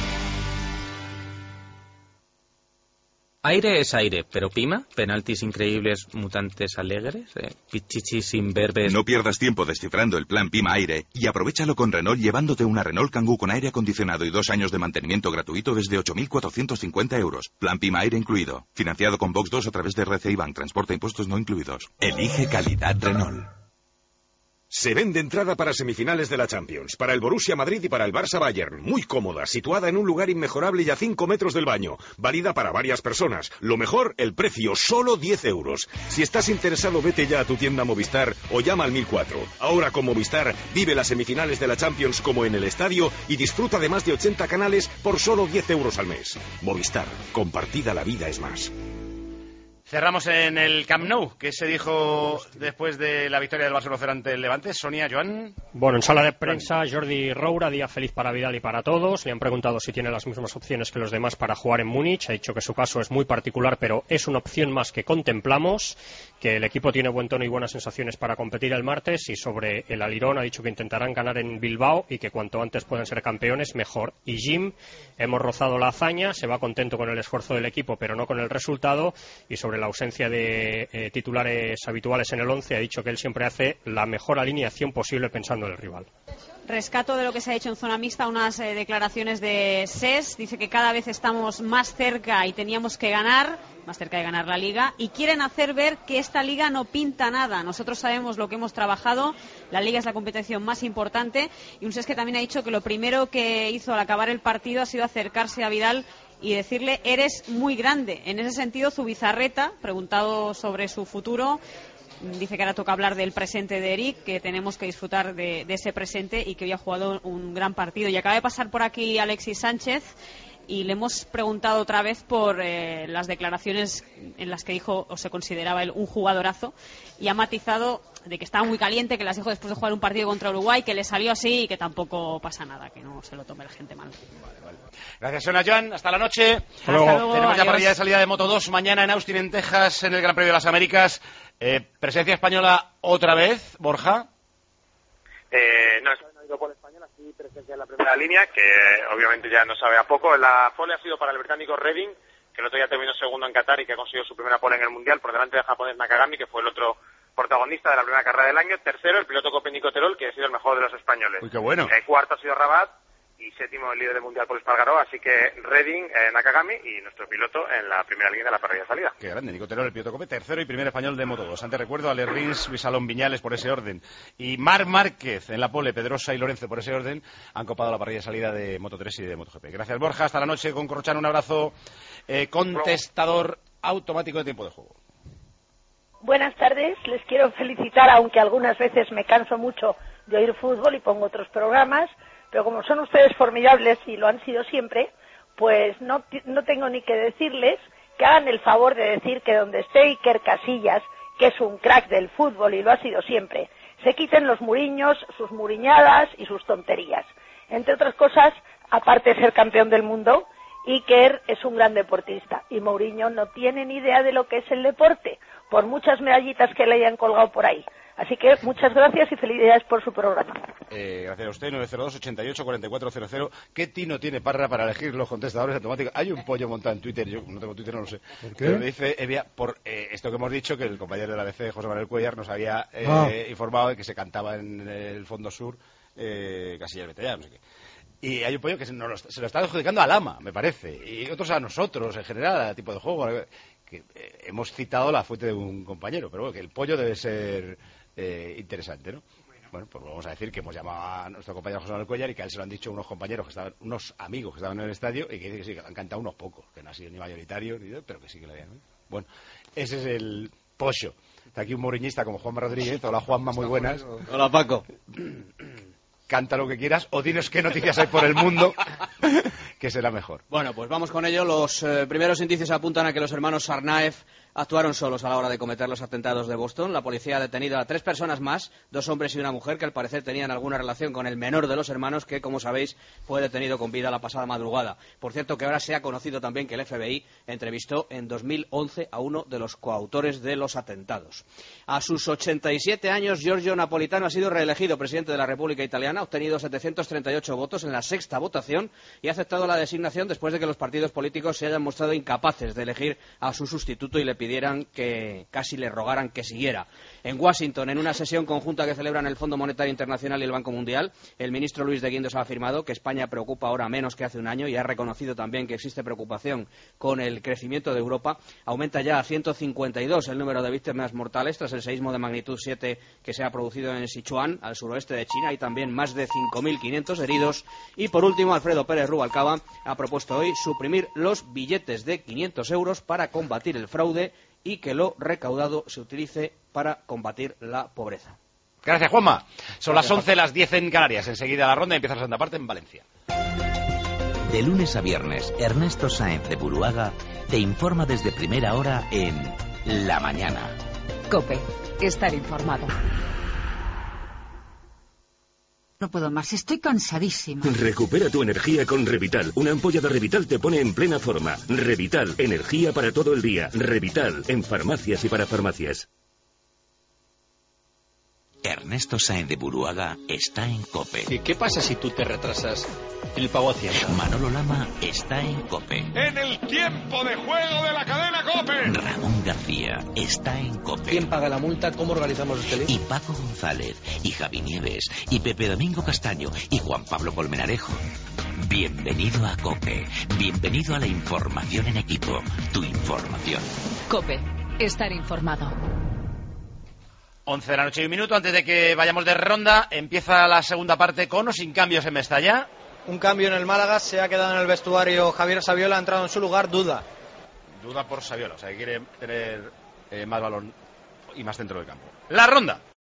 Aire es aire, pero Pima, penaltis increíbles, mutantes alegres, eh, pichichis imberbes... No pierdas tiempo descifrando el plan Pima Aire y aprovéchalo con Renault llevándote una Renault Kangoo con aire acondicionado y dos años de mantenimiento gratuito desde ocho mil cuatrocientos cincuenta euros. Plan Pima Aire incluido. Financiado con Box dos a través de R C I Bank. Transporte e impuestos no incluidos. Elige calidad Renault. Se vende entrada para semifinales de la Champions, para el Borussia Madrid y para el Barça Bayern. Muy cómoda, situada en un lugar inmejorable y a cinco metros del baño. Válida para varias personas. Lo mejor, el precio, solo diez euros. Si estás interesado, vete ya a tu tienda Movistar o llama al mil cuatro. Ahora con Movistar, vive las semifinales de la Champions como en el estadio y disfruta de más de ochenta canales por solo diez euros al mes. Movistar, compartida la vida es más. Cerramos en el Camp Nou. ¿Qué se dijo después de la victoria del Barcelona ante el Levante? Sonia, Joan. Bueno, en sala de prensa, Jordi Roura, día feliz para Vidal y para todos. Le han preguntado si tiene las mismas opciones que los demás para jugar en Múnich. Ha dicho que su caso es muy particular, pero es una opción más que contemplamos, que el equipo tiene buen tono y buenas sensaciones para competir el martes. Y sobre el Alirón, ha dicho que intentarán ganar en Bilbao y que cuanto antes puedan ser campeones, mejor. Y Jim, hemos rozado la hazaña, se va contento con el esfuerzo del equipo, pero no con el resultado. Y sobre la ausencia de eh, titulares habituales en el once, ha dicho que él siempre hace la mejor alineación posible pensando en el rival. Rescato de lo que se ha hecho en zona mixta unas eh, declaraciones de S E S. Dice que cada vez estamos más cerca y teníamos que ganar, más cerca de ganar la Liga, y quieren hacer ver que esta Liga no pinta nada. Nosotros sabemos lo que hemos trabajado, la Liga es la competición más importante, y un S E S que también ha dicho que lo primero que hizo al acabar el partido ha sido acercarse a Vidal y decirle: eres muy grande. En ese sentido, Zubizarreta, preguntado sobre su futuro, dice que ahora toca hablar del presente de Eric, que tenemos que disfrutar de, de ese presente y que hoy ha jugado un gran partido. Y acaba de pasar por aquí Alexis Sánchez y le hemos preguntado otra vez por eh, las declaraciones en las que dijo o se consideraba él un jugadorazo, y ha matizado de que estaba muy caliente, que las dijo después de jugar un partido contra Uruguay, que le salió así y que tampoco pasa nada, que no se lo tome la gente mal. Vale, vale. Gracias, Sonia, Joan. Hasta la noche. Hasta luego. luego. Tenemos ya Adiós. parrilla de salida de Moto dos mañana en Austin, en Texas, en el Gran Premio de las Américas. Eh, presencia española otra vez, Borja. Eh, no, no ha ido por español, así presencia en la primera línea, que obviamente ya no sabe a poco. La pole ha sido para el británico Redding, que el otro día terminó segundo en Qatar y que ha conseguido su primera pole en el Mundial, por delante del japonés Nakagami, que fue el otro protagonista de la primera carrera del año. Tercero, el piloto Cope Terol, que ha sido el mejor de los españoles. Uy, qué bueno. Eh, cuarto ha sido Rabat, y séptimo el líder del Mundial por Espargaró, así que Redding, eh, Nakagami y nuestro piloto en la primera línea de la parrilla de salida. Qué grande, Nico Terol, el piloto Cope, tercero y primer español de Moto dos. Antes recuerdo a Ale Rins, Luis Salón Viñales por ese orden, y Marc Márquez en la pole, Pedrosa y Lorenzo por ese orden, han copado la parrilla de salida de Moto tres y de MotoGP. Gracias, Borja, hasta la noche con Corrochano, un abrazo. Eh, contestador automático de tiempo de juego. Buenas tardes, les quiero felicitar, aunque algunas veces me canso mucho de oír fútbol y pongo otros programas, pero como son ustedes formidables y lo han sido siempre, pues no, no tengo ni que decirles que hagan el favor de decir que donde esté Iker Casillas, que es un crack del fútbol y lo ha sido siempre, se quiten los muriños, sus muriñadas y sus tonterías. Entre otras cosas, aparte de ser campeón del mundo, Iker es un gran deportista y Mourinho no tiene ni idea de lo que es el deporte, por muchas medallitas que le hayan colgado por ahí. Así que muchas gracias y felicidades por su programa. Eh, gracias a usted, nueve cero dos, ochenta y ocho, cuarenta y cuatro cero cero. ¿Qué tino tiene Parra para elegir los contestadores automáticos? Hay un pollo montado en Twitter, yo no tengo Twitter, no lo sé. ¿Por qué? Pero me dice Evia, por eh, esto que hemos dicho, que el compañero de la A B C, José Manuel Cuellar, nos había eh, Ah. informado de que se cantaba en el Fondo Sur eh, Casillas Betellá, no sé qué. Y hay un pollo que se, nos lo, se lo está adjudicando a Lama, me parece, y otros a nosotros, en general, a tipo de juego. Que, eh, hemos citado la fuente de un compañero, pero bueno, que el pollo debe ser eh, interesante, ¿no? Bueno, pues vamos a decir que hemos llamado a nuestro compañero José Manuel Cuellar y que a él se lo han dicho unos compañeros que estaban, unos amigos que estaban en el estadio, y que dicen que sí, que han cantado unos pocos, que no ha sido ni mayoritario, ni, pero que sí que lo habían. ¿No? Bueno, ese es el pollo. Está aquí un moriñista como Juanma Rodríguez. Hola, Juanma, muy buenas. Hola, Paco. Canta lo que quieras o dinos qué noticias hay por el mundo que será mejor. Bueno, pues vamos con ello. Los eh, primeros indicios apuntan a que los hermanos Sarnaev actuaron solos a la hora de cometer los atentados de Boston. La policía ha detenido a tres personas más, dos hombres y una mujer, que al parecer tenían alguna relación con el menor de los hermanos, que, como sabéis, fue detenido con vida la pasada madrugada. Por cierto, que ahora se ha conocido también que el F B I entrevistó en dos mil once a uno de los coautores de los atentados. A sus ochenta y siete años, Giorgio Napolitano ha sido reelegido presidente de la República Italiana, ha obtenido setecientos treinta y ocho votos en la sexta votación y ha aceptado la designación después de que los partidos políticos se hayan mostrado incapaces de elegir a su sustituto y le pidieran que casi le rogaran que siguiera. En Washington, en una sesión conjunta que celebran el Fondo Monetario Internacional y el Banco Mundial, el ministro Luis de Guindos ha afirmado que España preocupa ahora menos que hace un año y ha reconocido también que existe preocupación con el crecimiento de Europa. Aumenta ya a ciento cincuenta y dos el número de víctimas mortales tras el seísmo de magnitud siete que se ha producido en Sichuan, al suroeste de China, y también más de cinco mil quinientos heridos. Y por último, Alfredo Pérez Rubalcaba ha propuesto hoy suprimir los billetes de quinientos euros para combatir el fraude y que lo recaudado se utilice para combatir la pobreza. Gracias, Juanma. Son las once, las diez en Canarias. Enseguida la ronda y empieza la segunda parte en Valencia. De lunes a viernes, Ernesto Sáenz de Buruaga te informa desde primera hora en la mañana. COPE. Estar informado. No puedo más, estoy cansadísima. Recupera tu energía con Revital. Una ampolla de Revital te pone en plena forma. Revital, energía para todo el día. Revital, en farmacias y para farmacias. Ernesto Sáenz de Buruaga está en COPE. ¿Y qué pasa si tú te retrasas en el pago a Hacienda? Manolo Lama está en COPE. En el tiempo de juego de la cadena COPE. Ramón García está en COPE. ¿Quién paga la multa? ¿Cómo organizamos este lío? Y Paco González, y Javi Nieves, y Pepe Domingo Castaño, y Juan Pablo Colmenarejo. Bienvenido a COPE. Bienvenido a la información en equipo. Tu información. COPE. Estar informado. once de la noche y un minuto. Antes de que vayamos de ronda, empieza la segunda parte con o sin cambios en Mestalla. Un cambio en el Málaga, se ha quedado en el vestuario Javier Saviola, ha entrado en su lugar, Duda. Duda por Saviola, o sea que quiere tener eh, más balón y más centro del campo. La ronda.